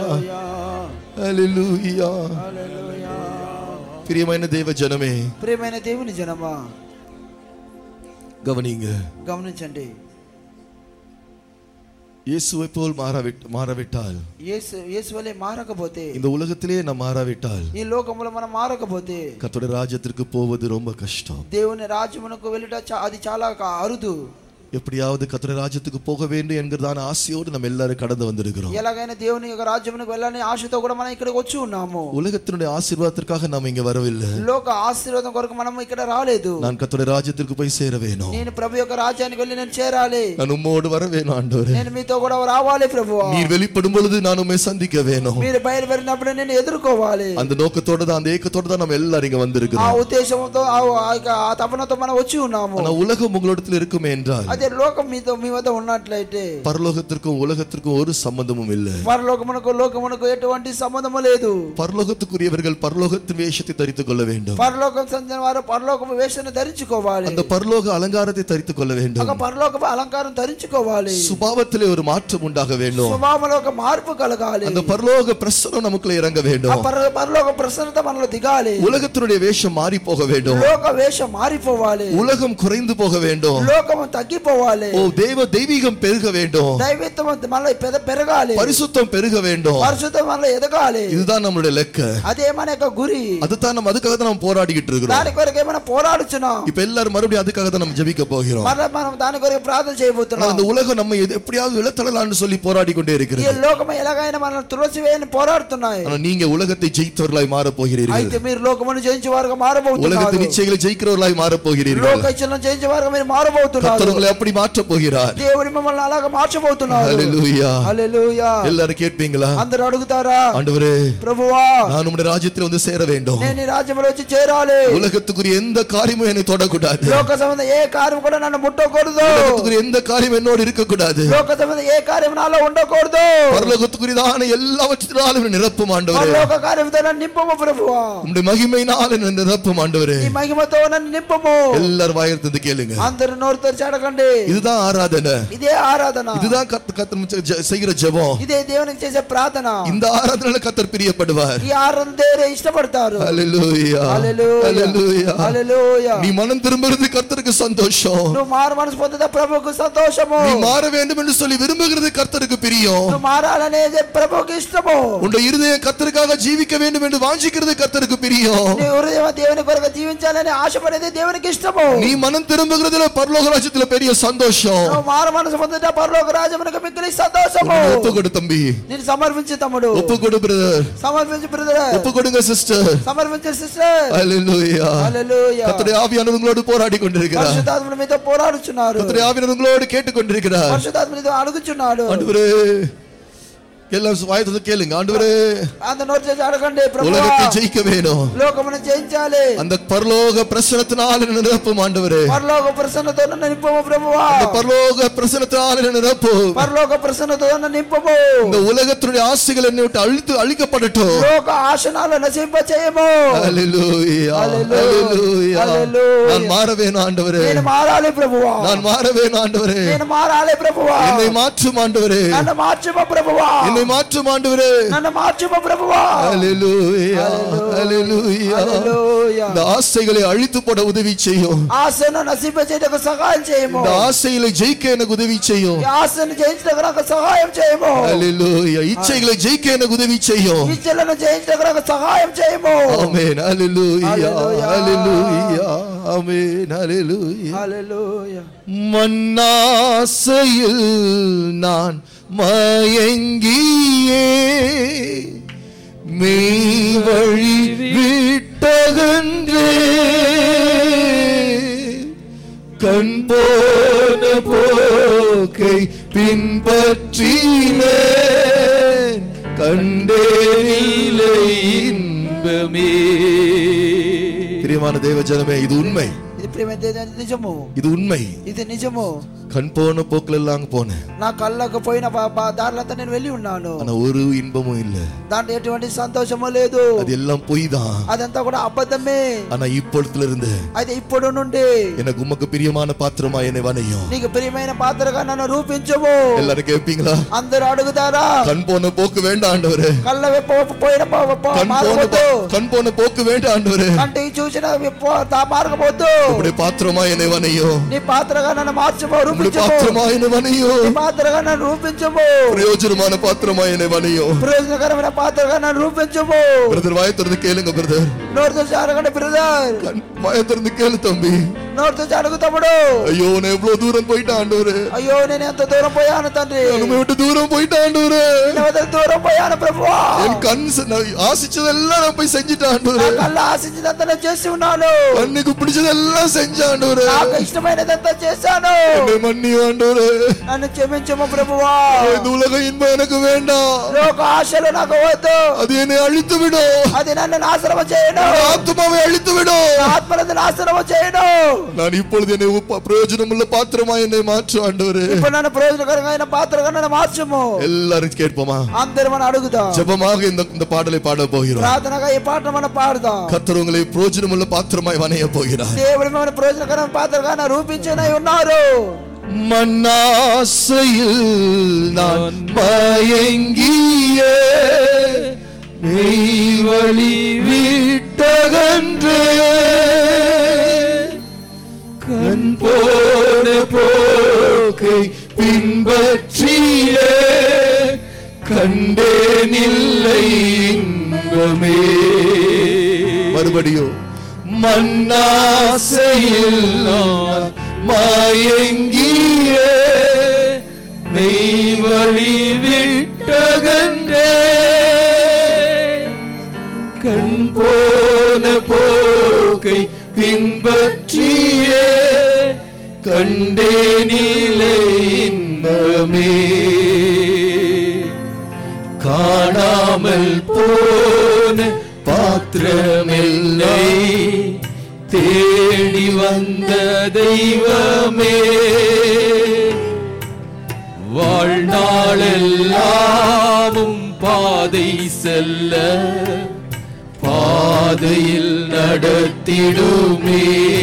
ஹalleluya. பிரியமான தேவ ஜனமே, ప్రియమైన దేవుని జనమా கவனிங்க. గమనించండి. இயேசுவை போல் மாறாவிட் மாறாவிட்டால், యేసు యేసు వలె మారకపోతే, இந்த உலகத்திலே நாம் மாறாவிட்டால், ఈ లోకములో మనం మారకపోతే கர்த்தருடைய ராஜ்யத்திற்கு போவது ரொம்ப கஷ்டம். దేవుని రాజ్యమునకు వెళ్ళుట చా- అది చాలా క- అరుదు. எப்படியாவது கர்த்தருடைய ராஜ்யத்துக்கு போக வேண்டும் என்கிறதான ஆசையோடு நம்ம எல்லாரும் கடந்து வந்திருக்கிறோம். ఎలాగైనా దేవుని యొక్క రాజ్యమునకు వెళ్ళాలని ఆశతో కూడా మనం ఇక్కడికి వచ్చి ఉన్నాము. உலகத்தினுடைய ஆசீர்வாதத்திற்காக நாம் இங்க வரவில்லை. లోక ఆశీర్వాదం కొరకు మనం ఇక్కడ రాలేదు. நான் கர்த்தருடைய ராஜ்யத்திற்கு போய் சேர வேணும். నేను ప్రభు యొక్క రాజ్యానికి వెళ్ళి నేను చేరాలి. நான் உம்மோடு வர வேணும் ஆண்டவரே. నేను మీతో కూడా రావాలి ప్రభువా. நீர் வெளிப்படும் பொழுது நான் உம்மை சந்திக்க வேணும். మీరు బయలువెళ్ళినప్పుడు నేను ఎదుర్కోవాలి. அந்த நோக்கத்தோட தான் அந்த ஏக்கத்தோட தான் நம்ம எல்லாரும் இங்க வந்திருக்கிறோம். ఆ ఉద్దేశంతో ఆ తపనతో మనం వచ్చి ఉన్నాము. ஆனா உலகம் உங்களிடத்தில் இருக்குமே என்றால் అదే లోకం మీతో మీ వద్ద ఉన్నట్లయితే பரலோகத்திற்கும் உலகத்திற்கும் ஒரு சம்பந்தமும் இல்லை. పరలోకమునకు లోకమునకు ఎటువంటి సంబంధము లేదు. பரலோகத்துக்குரியவர்கள் பரலோகத்தின் வேஷத்தை தரித்துக் கொள்ள வேண்டும். పరలోకం చెందిన వారు పరలోకపు వేషాన్ని ధరించుకోవాలి. அந்த பரலோக அலங்காரத்தை தரித்துக் கொள்ள வேண்டும். ఒక పరలోకపు అలంకారం ధరించుకోవాలి. சுபாவத்திலே ஒரு மாற்றம் உண்டாக வேண்டும். స్వభావంలో ఒక మార్పు కలగాలి. அந்த பரலோக பிரசன்னம் நமக்குள்ள இறங்க வேண்டும். ఆ పరలోక ప్రసన్నత మనలో దిగాలి. உலகத்தினுடைய வேஷம் மாறி போக வேண்டும். లోక వేషం మారిపోవాలి. உலகம் குறைந்து போக வேண்டும். లోకము తగ్గిపోవాలి. ஓ தேவ தெய்வீகம் பெருக வேண்டும். దైవత్వం మనలో పెరగాలి. பரிசுத்தம் பெருக வேண்டும். పరిశుద్ధం మనలో ఎదగాలి. இதுதான் நம்மளுடைய இலக்கு. అదే మన యొక్క గురి. அதுதான் நம்ம அதுக்காக தான் நம்ம போராடிக்கிட்டு இருக்கிறோம். దాని కొరకే మనం పోరాడుచున్నాం. இப்ப எல்லாரும் மறுபடியும் அதுக்காக தான் நம்ம ஜெபிக்க போகிறோம். మరలా మనం దాని కొరకు ప్రార్థన చేయబోతున్నాం. அந்த உலகம் நம்ம எப்படியாவது இழத்தலாம்னு சொல்லி போராடி கொண்டே இருக்கிறது. ఈ లోకం ఎలాగైనా మనల్ని తులసివేయని పోరాడుతున్నాయి. ஆனா நீங்க உலகத்தை ஜெயித்தவர்களாய் மாற போகிறீர்கள். అయితే మీరు లోకమును జయించేవారుగా మారబోతున్నారు. உலகத்தின் இச்சைகளை ஜெயிக்கிறவர்களாய் மாற போகிறீர்கள். లోక ఇచ్చలను జయించేవారుగా మీరు మారబోతున్నారు. கர்த்தர் உங்களை அப்படி மாற்ற போகிறார். దేవుడు మిమ్మల్ని అలాగా మార్చబోతున్నారు. హల్లెలూయా హల్లెలూయా. எல்லாரும் கேட்பீங்களா? అందరూ అడుగుతారా? ஆண்டவரே ప్రభువా நான் உம்முடைய ராஜ்யத்தில் வந்து சேர வேண்டும். నేను ఈ రాజ్యంలో వచ్చి చేరాలి. உலகத்துக்குரிய எந்த காரியமும் என்னை தொடக்கூடாது. లోక సంబంధ ఏ కార్యం కూడా నన్ను ముట్టకూడదు. உலகத்துக்குரிய எந்த காரியம் என்னோடு இருக்க கூடாது. లోక సంబంధ ఏ కార్యం నాలో ఉండకూడదు. பரலோகத்துக்குரியதான எல்லாவற்றினாலும் நிரப்பும் ஆண்டவரே. పరలోక కార్యంతో నన్ను నింపుము ప్రభువా. உம்முடைய மகிமையினால் என்னை நிரப்பும் ஆண்டவரே. ఈ మహిమతో నన్ను నింపుము. எல்லாரும் வாயிலிருந்து கேளுங்க. అందరూ నోరు తెరిచి అడగండి. இதுதான் ஆராதனை. ఇదే ఆరాధన. இதுதான் கர்த்தர் கர்த்தர் செய்கிற ஜெபம். ఇదే దేవునికి చేసే ప్రార్థన. இந்த ஆராதனையில கர்த்தர் பிரியப்படுவார். ఈ ఆరాధన దేవుడు ఇష్టపడతారు. హల్లెలూయా హల్లెలూయా హల్లెలూయా హల్లెలూయా. நீ மனம் திரும்புறது கர்த்தருக்கு சந்தோஷம். నువ్వు మారు మనసు పొందితే ప్రభువుకు సంతోషము. நீ மாற வேண்டும் என்று சொல்லி விரும்புகிறது கர்த்தருக்கு பிரியம். నువ్వు మారాలనేది ప్రభువుకు ఇష్టము. உன்னுடைய இருதயம் கர்த்தருக்காக ஜீவிக்க வேண்டும் என்று வாஞ்சிக்கிறது கர்த்தருக்கு பிரியம். నీ హృదయం దేవుని కొరకు జీవించాలని ఆశపడేది దేవునికి ఇష్టము. நீ மனம் திரும்புகிறதுல பரலோக ராஜ்யத்துல பெரிய சந்தோஷம். నువ్వు మారు మనసు పొందితే పరలోక రాజ్యమునకు మిక్కిలి సంతోషము. ஒப்பு கொடு தம்பி. నేను సమర్పించు తమ్ముడు. ஒப்பு கொடு பிரதர். సమర్పించు బ్రదర్. ஒப்பு கொடுங்க சிஸ்டர். సమర్పించు సిస్టర్. హల్లెలూయా హల్లెలూయా. கர்த்தருடைய ஆவியானவர் உங்களோடு போராடி கொண்டிருக்கிறார். పరిశుద్ధాత్మ మీతో పోరాడుచున్నారు. கர்த்தருடைய ஆவியானவர் உங்களோடு கேட்டு கொண்டிருக்கிறார். పరిశుద్ధాత్మ మీతో అడుగుచున్నాడు. ஆண்டவரே எல்லாம் வாயத்தை கேளுங்க. ஆண்டவரே அந்த நோட் చేసి అడగండి ప్రభువా. உலகத்தை ஜெயிக்க வேணும். లోకమును జయించాలి. அந்த பரலோக பிரசன்னத்தினால நிரப்பும் ஆண்டவரே. పరలోక ప్రసన్నతో నన్ను నింపుము ప్రభువా. அந்த பரலோக பிரசன்னத்தினால நிரப்பும். పరలోక ప్రసన్నతో నన్ను నింపుము. இந்த உலகத்துடைய ஆசைகள் என்னை விட்டு அழித்து அழிக்கப்படட்டும். లోక ఆశనాలు నశింప చేయము. ஹல்லேலூயா ஹல்லேலூயா. ஹல்லேலூயா. நான் மாற வேணும் ஆண்டவரே. నేను మారాలి ప్రభువా. நான் மாற வேணும் ஆண்டவரே. నేను మారాలి ప్రభువా. என்னை மாற்றும் ஆண்டவரே. నన్ను మార్చుము ప్రభువా. என்னை மாற்றும் ஆண்டவரே. నన్ను మార్చుము ప్రభువా. ஹல்லேலூயா ஹல்லேலூயா. హల్లెలూయా. இந்த ஆசைகளை அழித்து போட உதவி செய்யும். ఆశను నశింప చేయడానికి సహాయం చేయము. இந்த ஆசைகளை ஜெயிக்க எனக்கு உதவி செய்யும். ఈ ఆశను జయించడానికి నాకు సహాయం చేయము. ஹல்லேலூயா. இச்சைகளை ஜெயிக்க எனக்கு உதவி செய்யும். ఇచ్చలను జయించడానికి నాకు సహాయం చేయము. ஆமென். ஹல்லேலூயா ஹல்லேலூயா. ஹல்லேலூயா. ஆமென். ஹல்லேலூயா. హల్లెలూయా. மன்னாசையில் நான் மயங்கியே மெய் வழி விட்டகன்றே கண் போன போக்கை பின்பற்றினேன் கண்டேனிலை இன்பமே. பிரியமான தேவ ஜனமே, இது உண்மை. ఇది ప్రేమ నిజము. இது உண்மை. ఇది నిజము. கண் போன போக்குல எல்லாம் போனேன். నా కళ్ళకు పోయిన దారులంతా నేను వెళ్ళి ఉన్నాను. ஆனா ஒரு இன்பமும் இல்ல. దాంట్లో ఎటువంటి సంతోషము లేదు. அது எல்லாம் பொய் தான். అదంతా కూడా అబద్ధమే. ஆனா இப்பொழுதுல இருந்து అయితే ఇప్పుడు నుండి எனக்கு உமக்கு பிரியமான பாத்திரமா என்னை வணையும். నీకు ప్రియమైన పాత్రగా నన్ను రూపించము. எல்லாரும் கேட்பீங்களா? అందరూ అడుగుతారా? கண் போன போக்கு வேண்டாம் ஆண்டவரே. కళ్ళ పోయిన మార్గపోతు. கண் போன போக்கு வேண்டாம் ஆண்டவரே. కంటికి చూసిన మార్గపోతు. உம்முடைய பாத்திரமா என்னை வணையும். నీ పాత్రగా నన్ను మార్చము. பாத்திரமா என்னை வணையும். నీ పాత్రగా నన్ను రూపించము. பிரயோஜனமான பாத்திரமா என்னை வணையும். ప్రయోజనకరమైన పాత్రగా నన్ను రూపించము. பிரதர் வாயை திறந்து கேளுங்க பிரதர். నోరు తెరిచి అడగండి బ్రదర్. பயத்திருந்து கேளு தம்பி. నోరు తెరిచి అడుగు తమ్ముడు. ஐயோ நான் எவ்வளவு தூரம் போயிட்டேன் ஆண்டவரே. అయ్యో నేను ఎంత దూరం పోయాను తండ్రి. நான் விட்டு தூரம் போயிட்டேன் ஆண்டவரே. నేను దూరం పోయాను ప్రభువా. என் கண் ஆசிச்சதெல்லாம் நான் போய் செஞ்சிட்டேன் ஆண்டவரே. నా కళ్ళ ఆశించినంత నేను చేసి ఉన్నాను. கண்ணுக்கு பிடிச்சதெல்லாம் செஞ்சேன் ஆண்டவரே. నాకు ఇష్టమైనదంతా చేశాను. என்னை மன்னியும் ஆண்டவரே. నన్ను క్షమించము ప్రభువా. இந்த உலக இன்பம் எனக்கு வேண்டாம். లోక ఆశలు నాకు వద్దు. அது என்னை அழித்து விடும். అది నన్ను నాశనం చేయను. ஆத்மாவை அழித்து விடும். ఆత్మను నాశనం చేయను. நான் இப்பொழுது என்னை பிரயோஜனமுள்ள பாத்திரமாய் என்னை மாற்று ஆண்டவரே. ఇప్పుడు నన్ను ప్రయోజనకరమైన పాత్రగా నన్ను మార్చుము. எல்லாரும் கேட்போமா? అందరం మనం అడుగుదాం. ஜெபமாக இந்த இந்த பாடலை பாட போகிறோம். ప్రార్థనగా ఈ పాట మనం పాడుదాం. கர்த்தர் உங்களை பிரயோஜனமுள்ள பாத்திரமாய் வணைய போகிறார். దేవుడు మిమ్మల్ని ప్రయోజనకరమైన పాత్రగా రూపించనై ఉన్నారు. மன்னாசையில் நான் மயங்கியே மெய் வழி விட்டகன்றே கண் போன போக்கை பின்பற்றியே கண்டேனில்லை இன்பமே. மறுபடியும் மன்னாசையில் நான் மயங்கியே மெய் வழி விட்டகன்றே கண் போன போக்கை பின்பற்றியே கண்டேனில்லை இன்பமே. காணாமல் போன பாத்திரமில்லை தேடி வந்த தெய்வமே. வாழ்நாளெல்லாமும் பாதை செல்ல பாதையில் நடத்திடுமே.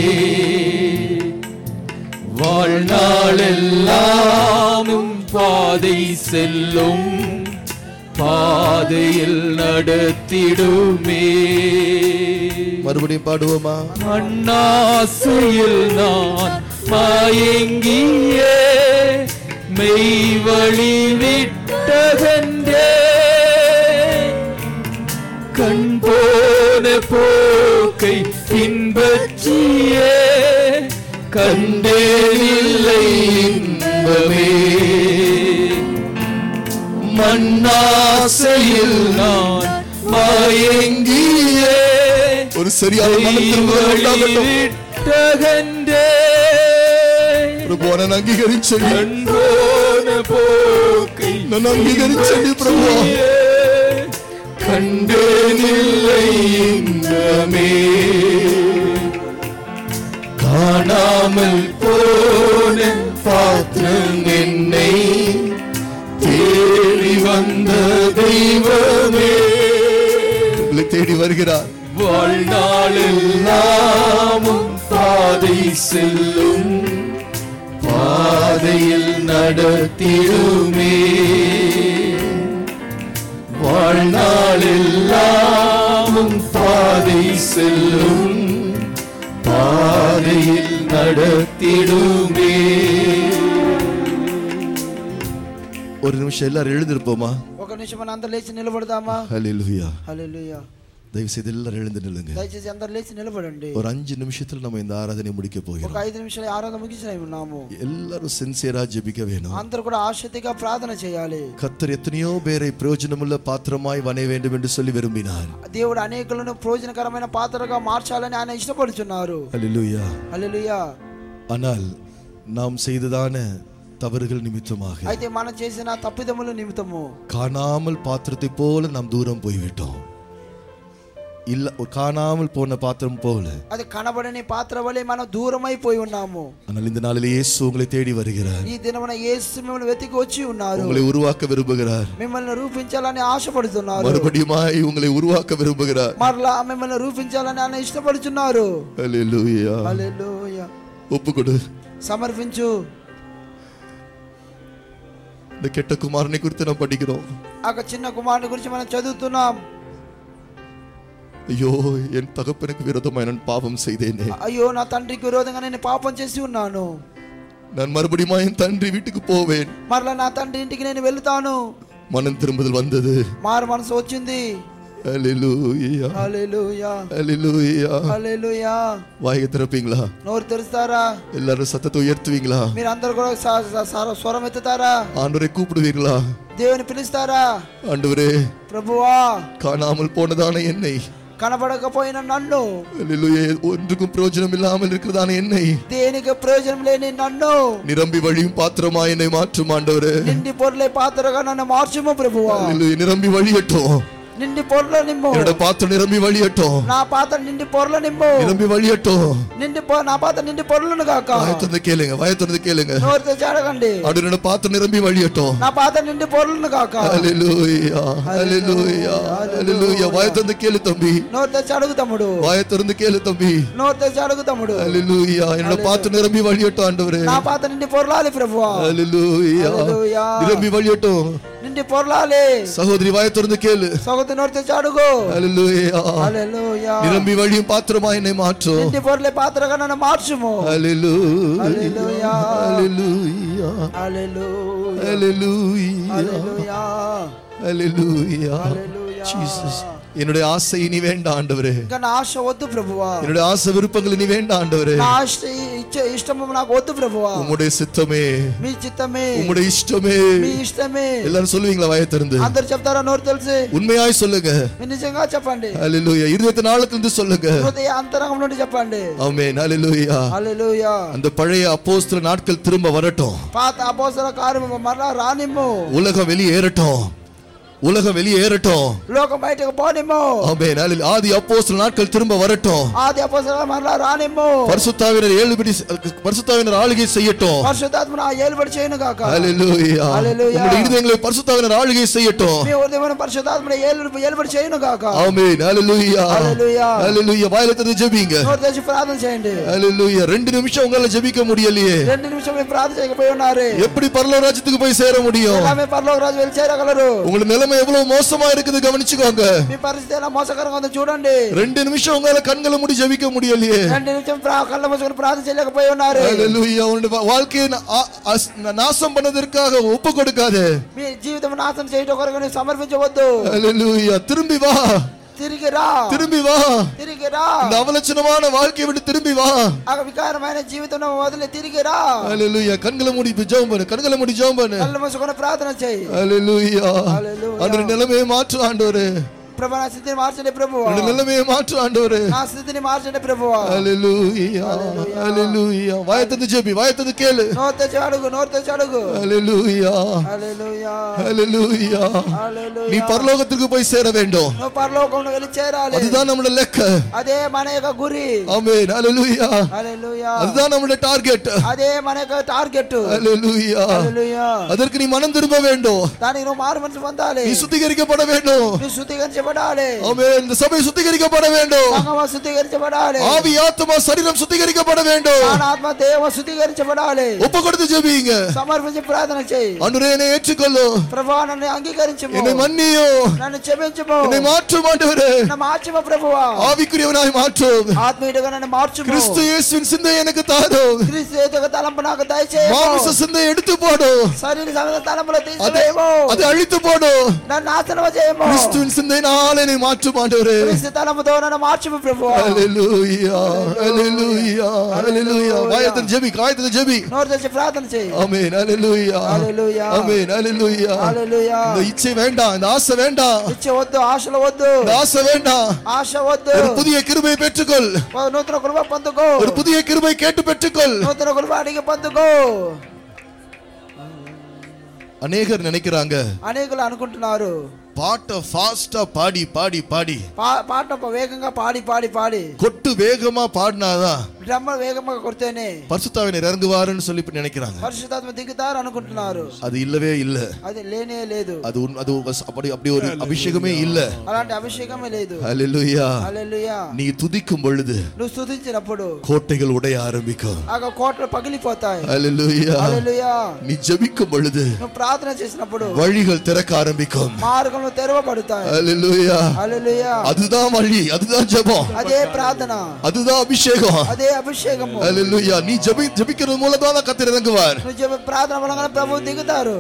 வாழ்நாளெல்லாமும் பாதை செல்லும் பாதையில் நடத்திடுமே. மறுபடியும் பாடுவோமா? மண்ணாசையில் நான் மயங்கியே மெய் வழி விட்டகன்றே கண் போன போக்கை பின்பற்றியே கண்டேனில்லை இன்பமே. மண்ணாசையில் நான் மயங்கியே ஒரு சரியான பிரபுவான அங்கீகரிச்சடி போக்கை நான் அங்கீகரிச்சடி பிரபு கண்டேனில்லை இன்பமே. காணாமல் போன பாத்திரம் என்னை தேடி வந்த தெய்வமே. உங்களை தேடி வருகிறார். வாழ்நாளெல்லாமும் பாதை செல்லும் பாதையில் நடத்திடுமே. வாழ்நாளெல்லாமும் பாதை செல்லும் பாதையில் நடத்திடுமே. ஒரு நிமிஷம் எல்லாரும் எழுந்திருப்போமா? ఒక నిమిషం మన అందరూ లేచి నిలబడదామా? ஹல்லேலூயா హల్లెలూయా. தயவு செய்து எல்லாரும் எழுந்து நில்லுங்க. దయచేసి అందరూ లేచి నిలబడండి. ஒரு அஞ்சு நிமிஷத்துல நம்ம இந்த ஆராதனை முடிக்க போகிறோம். ఒక ఐదు నిమిషాలు ఆరాధన ముగించనే ఉన్నాము. எல்லாரும் சின்சியரா ஜெபிக்க வேணும். అందరూ కూడా ఆసక్తిగా ప్రార్థన చేయాలి. கர்த்தர் எத்தனையோ பேரை பிரயோஜனமுள்ள பாத்திரமாய் வணைய வேண்டும் என்று சொல்லி விரும்பினார். దేవుడు అనేకులను ప్రయోజనకరమైన పాత్రగా మార్చాలని ఆయన ఇష్టపడుచున్నారు. ஹல்லேலூயா హల్లెలూయా. ஆனால் நாம் செய்ததான தவறுகள் நிமித்தமாக అయితే మనం చేసిన తప్పిదముల నిమిత్తము காணாமல் பாத்திரத்தை போல நாம் தூரம் போய்விட்டோம். இல்ல காணாமல் போன பாத்திரம் போல అది కనబడని పాత్ర వలె మనం దూరమైపోయి ఉన్నాము. ஆனால் இந்த நாளிலே இயேசு உங்களை தேடி வருகிறார். ఈ దినమున యేసు మిమ్మల్ని వెతికి వచ్చి ఉన్నారు. உங்களை உருவாக்க விரும்புகிறார். మిమ్మల్ని రూపించాలని ఆశపడుతున్నారు. மறுபடியுமாய் உங்களை உருவாக்க விரும்புகிறார். మరలా మిమ్మల్ని రూపించాలని ఆయన ఇష్టపడుతున్నారు. హల్లెలూయా హల్లెలూయా. ஒப்புக்கொடு. సమర్పించు. இந்த கெட்ட குமாரனை குறித்து நாம் படிக்கிறோம். ఆ చిన్న కుమారుని గురించి మనం చదువుతున్నాం. ஐயோ என் தகப்பனுக்கு விரோதமாய் நான் பாவம் செய்தேனே. అయ్యో నా తండ్రికి విరోధంగా నేను పాపం చేసి ఉన్నాను. நான் மறுபடியும் என் తండ్రి வீட்டுக்கு போவேன். మరలా నా తండ్రి ఇంటికి నేను వెళ్తాను. மனம் திரும்புதல் வந்தது. మారు మనసు వచ్చింది. హల్లెలూయా హల్లెలూయా హల్లెలూయా హల్లెలూయా. వాయి తెరపீங்களா? నోరు తెరుస్తారా? எல்லாரும் சத்தத்தை உயர்த்துவீங்களா? మీరు అందరూ కూడా స- స- స- స్వరం ఎత్తుతారా? ஆண்டவரை கூப்பிடுவீங்களா? దేవుని పిలుస్తారా? ஆண்டவரே, ప్రభువా, காணாமல் போனதான என்னை, కనబడకపోయిన నన్ను, ஹல்லேலூயா, ஒன்றுக்கும் பிரயோஜனம் இல்லாமல் இருக்கிறதான என்னை దేనికి ప్రయోజనం లేని నన్ను நிரம்பி வழியும் பாத்திரமா என்னை மாற்றும் ஆண்டவரே. నిండి పొర్లే పాత్రగా నన్ను మార్చుము ప్రభువా. ஹல்லேலூயா, நிரம்பி வழியட்டும். నిండి పొర్ల నింపు. என்னோட பாத்திரம் நிரம்பி வழியட்டும். నా పాత్ర నిండి పొర్ల నింపు. நிரம்பி வழியட்டும். నిండి పొ- నా పాత్ర నిండి పొర్లను కాక. வாயத்திறந்து கேளுங்க, வாயத்திறந்து கேளுங்க. నోరు తెరిచి అడగండి. ஆண்டவரே, என்னோட பாத்திரம் நிரம்பி வழியட்டும். నా పాత్ర నిండి పొర్లను కాక. ஹல்லேலூயா ஹல்லேலூயா ஹல்லேலூயா. வாயத்திறந்து கேளு தம்பி, నోరు తెరిచి అడుగు తమ్ముడు. வாயத்திறந்து கேளு தம்பி. నోరు తెరిచి అడుగు తమ్ముడు. ஹல்லேலூயா, என்னோட பாத்திரம் நிரம்பி வழியட்டும் ஆண்டவரே. నా పాత్ర నిండి పొర్లాలి ప్రభువా. ஹல்லேலூயா, హల్లెలూయా. நிரம்பி வழியட்டும். నిండి పొర్లాలి. சகோதரி, வாயத்திறந்து கேளு. సగోదరి నోరు తెరిచి అడుగు. ஹல்லேலூயா, హల్లెలూయా. நிரம்பி வழியும் பாத்திரமா என்னை மாற்றும். నిండి పొర్లే పాత్రగా నన్ను మార్చుము. ஹல்லேலூயா హల్లెలూయా. ஹல்லேலూயா హల్లెలూయా. ஹல்லேலூயா హల్లెలూయా. ஹல்லேலூயா. హల్లెలూయా. ஜீசஸ், என்னுடைய ஆசை இனி வேண்டாம் ஆண்டவரே. ఇంకా నా ఆశ వద్దు ప్రభువా. என்னுடைய ஆசை விருப்பங்கள் இனி வேண்டாம் ஆண்டவரே. నా ఆశ ఇచ్చే ఇష్టము నాకు వద్దు ప్రభువా. உம்முடைய சித்தமே, మీ చిత్తమే, உம்முடைய இஷ்டமே. మీ ఇష్టమే. எல்லாரும் சொல்லுவீங்களா? வாயை திறந்து అందరు చెప్తారా? నోరు తెలిసి உண்மையாய் சொல்லுங்க. మీరు నిజంగా చెప్పండి. ஹல்லேலூயா, இருதயத்தின் ஆழத்திலிருந்து சொல்லுங்க. హృదయ అంతరంగం నుండి చెప్పండి. ஆமென். ஹல்லேலூயா. హల్లెలూయా. அந்த பழைய அப்போஸ்தல நாட்கள் திரும்ப வரட்டும். పాత అపోస్తల కార్యము మరలా రానిమ్ము. உலகம் வெளியேறட்டும், உலகம் வெளியேறட்டும். లోకం బయటకు పోనిమ్ము. ஆமென். ஹல்லேலூயா. ஆதி அப்போஸ்தல நாட்கள் திரும்ப வரட்டும். ఆది అపోస్తల మరలా రానిమ్ము. பரிசுத்தாவினர் ஏழுபடி பரிசுத்தாவினர் ஆளுகை செய்யட்டும். పరిశుద్ధాత్మ నా ఏలుబడి చేయను గాక. ஹல்லேலூயா. హల్లెలూయా. உங்களுடைய இருதயங்களை பரிசுத்தாவினர் ஆளுகை செய்யட்டும். మీ హృదయమును పరిశుద్ధాత్మ ఏలుబడి ఏలుబడి చేయను గాక. ஆமென். ஹல்லேலூயா. హల్లెలూయా. ஹல்லேலூயா. வாயில திறந்து ஜெபிங்க. నోరు తెరిచి ప్రార్థన చేయండి. ஹல்லேலூயா. ரெண்டு நிமிஷம் உங்களால ஜெபிக்க முடியலையே. రెండు నిమిషాలు మీరు ప్రార్థన చేయకపోయి ఉన్నారు. எப்படி பரலோக ராஜ்யத்துக்கு போய் சேர முடியும்? ఎలా మీరు పరలోక రాజ్యం వెళ్ళి చేరగలరు? உங்களுடைய நிலைமை எவ்வளவு மோசமா இருக்குது கவனிச்சுக்கோங்க. మీ పరిస్థితి ఎలా మోసకరంగా ఉందో చూడండి. ரெண்டு நிமிஷம் உங்களால கண்களை மூடி ஜெபிக்க முடியலையே. రెండు నిమిషం ప్రా- కళ్ళ మూసుకొని ప్రార్థన చేయలేకపోయి ఉన్నారు. ஹல்லேலூயா. உங்களுடைய வாழ்க்கையை நா- ஆ- ஆஸ்- நாசம் பண்ணதற்காக ஒப்பு கொடுக்காத. మీ జీవితం నాశనం చేయడం కొరకు నువ్వు సమర్పించవద్దు. ஹல்லேலூயா. திரும்பி வா, తిరిగి రా, திரும்பி வா. తిరిగి రా. இந்த அவலட்சணமான வாழ்க்கையை விட்டு திரும்பி வா. ఆ వికారమైన జీవితం వదిలి తిరిగి రా. ஹல்லேலூயா. கண்களை மூடி ஜெபம் பண்ணு, கண்களை மூடி ஜெபம் பண்ணு. కళ్ళ మూసుకొని ప్రార్థన చేయి. ஹல்லேலூயா. హల్లెలూయా. அந்த நிலைமையை மாற்று ஆண்டவரே. ప్రభు నా స్థితిని మార్చండి ప్రభువా. அந்த நிலைமையை மாற்று ஆண்டவரே. నా స్థితిని మార్చండి ప్రభువా. ஹல்லேலூயா. ஹல்லேலூயா. வாயத்தந்து ஜெபி, வாயத்தந்து கேளு. నోరు తెచ్చి అడుగు, నోరు తెచ్చి అడుగు. ஹல்லேலூயா. హల్లెలూయా. ஹல்லேலூயா. హల్లెలూయా. நீ பரலோகத்துக்கு போய் சேர வேண்டும். నువ్వు పరలోకంలో వెళ్ళి చేరాలి. அதுதான் நம்மளோட லெக்க. అదే మన యొక్క గురి. ஆமென். ஹல்லேலூயா. హల్లెలూయా. அதுதான் நம்மளோட டார்கெட். అదే మన యొక్క టార్గెట్. ஹல்லேலூயா. హల్లెలూయా. அதற்கு நீ மனம் திரும்ப வேண்டும். దానికి నువ్వు మారు మనసు పొందాలి. நீ சுத்திகரிக்கப்பட வேண்டும். నువ్వు శుద్ధీకరించబడాలి. ஆமென். இந்த சபை சுத்திகரிக்கப்பட வேண்டும். సంఘము శుద్ధీకరించబడాలి. ஆவி, ஆத்துமா, சரீரம் சுத்திகரிக்கப்பட வேண்டும். ఆత్మ దేవ శుద్ధీకరించబడాలి. ஒப்பு கொடுத்து ஜெபிங்க. సమర్పించి ప్రార్థన చేయి. ஆண்டவரே, என்னை ஏற்றுக்கொள்ளும். ప్రభువా నన్ను అంగీకరించుము. என்னை மன்னியும். నన్ను క్షమించుము. என்னை மாற்றும் ஆண்டவரே. నన్ను మార్చుము ప్రభువా. ஆவிக்குரியவனாய் மாற்றும். ఆత్మీయుడిగా నన్ను మార్చుము. கிறிஸ்து இயேசுவின் சிந்தை எனக்கு தாரும். క్రీస్తు యొక్క తలంపు నాకు దయచేయము. மாமிச சிந்தை எடுத்து போடும். శరీర సంబంధ తలంపులు அதை తీసివేయము. அதை அழித்து போடும். నన్ను నాశనం చేయము. கிறிஸ்துவின் சிந்தையினால் என்னை மாற்றும் ஆண்டவரே. క్రీస్తు తలంపుతో నన్ను మార్చుము ప్రభువా. ஹல்லேலூயா. ஹல்லேலூயா. ஹல்லேலூயா. வாயத்தின் ஜெபி, வாயத்தின் ஜெபி. నోరు తెచ్చి ప్రార్థన చేయి. ஆமென். ஹல்லேலூயா. హల్లెలూయా. ஆமென். ஹல்லேலూயா. హల్లెలూయా. இந்த இச்சை வேண்டாம், இந்த ஆசை வேண்டாம், ఇచ్చే వద్దు, ఆశలు వద్దు, இந்த ஆசை வேண்டாம். ఆశ వద్దు. ஒரு புதிய கிருபையை பெற்றுக்கொள். నూతన కృప పొందుకో. ஒரு புதிய கிருபை கேட்டு பெற்றுக்கொள். నూతన కృప అడిగి పొందుకో. அநேகர் நினைக்கிறாங்க, అనేకులు అనుకుంటున్నారు பாட்டை ஃபாஸ்டா பாடி பாடி பாடி పా- పాట వేగంగా పాడి పాడి పాడి கொட்டு வேகமா பாடினாதான் డ్రమ్మ వేగంగా కొడితేనే பரிசுத்தாவினர் இறங்குவாருன்னு சொல்லி இப்ப நினைக்கிறாங்க. పరిశుద్ధాత్మ దిగుతారు అనుకుంటున్నారు. அது இல்லவே இல்ல. అది లేనే లేదు. அது உன்- அது வஸ்- அப்படி அப்படி ஒரு அபிஷேகமே இல்ல. అలాంటి అభిషేకమే లేదు. ஹல்லேலூயா. హల్లెలూయా. நீ துதிக்கும் பொழுது నువ్వు స్తుతించినప్పుడు கோட்டைகள் உடைய ஆரம்பிக்கும். ఆ కోటలు పగిలిపోతాయి. ஹல்லேலூயா. హల్లెలూయా. நீ ஜெபிக்கும் பொழுது నువ్వు ప్రార్థన చేసినప్పుడు வழிகள் திறக்க ஆரம்பிக்கும். మార్గములు తెరవబడతాయి. ஹல்லேலூயா. హల్లెలూయా. அதுதான் வழி, அதுதான் ஜெபம், అదే ప్రార్థన, அதுதான் அபிஷேகம். అదే అభిషేకము. ஹல்லேலூயா. நீ ஜெபி ஜெபிக்கிறது மூலம் தான் கர்த்தர் இறங்குவார். నువ్వు చెప్పే ప్రార్థన వలన ప్రభువు దిగుతారు.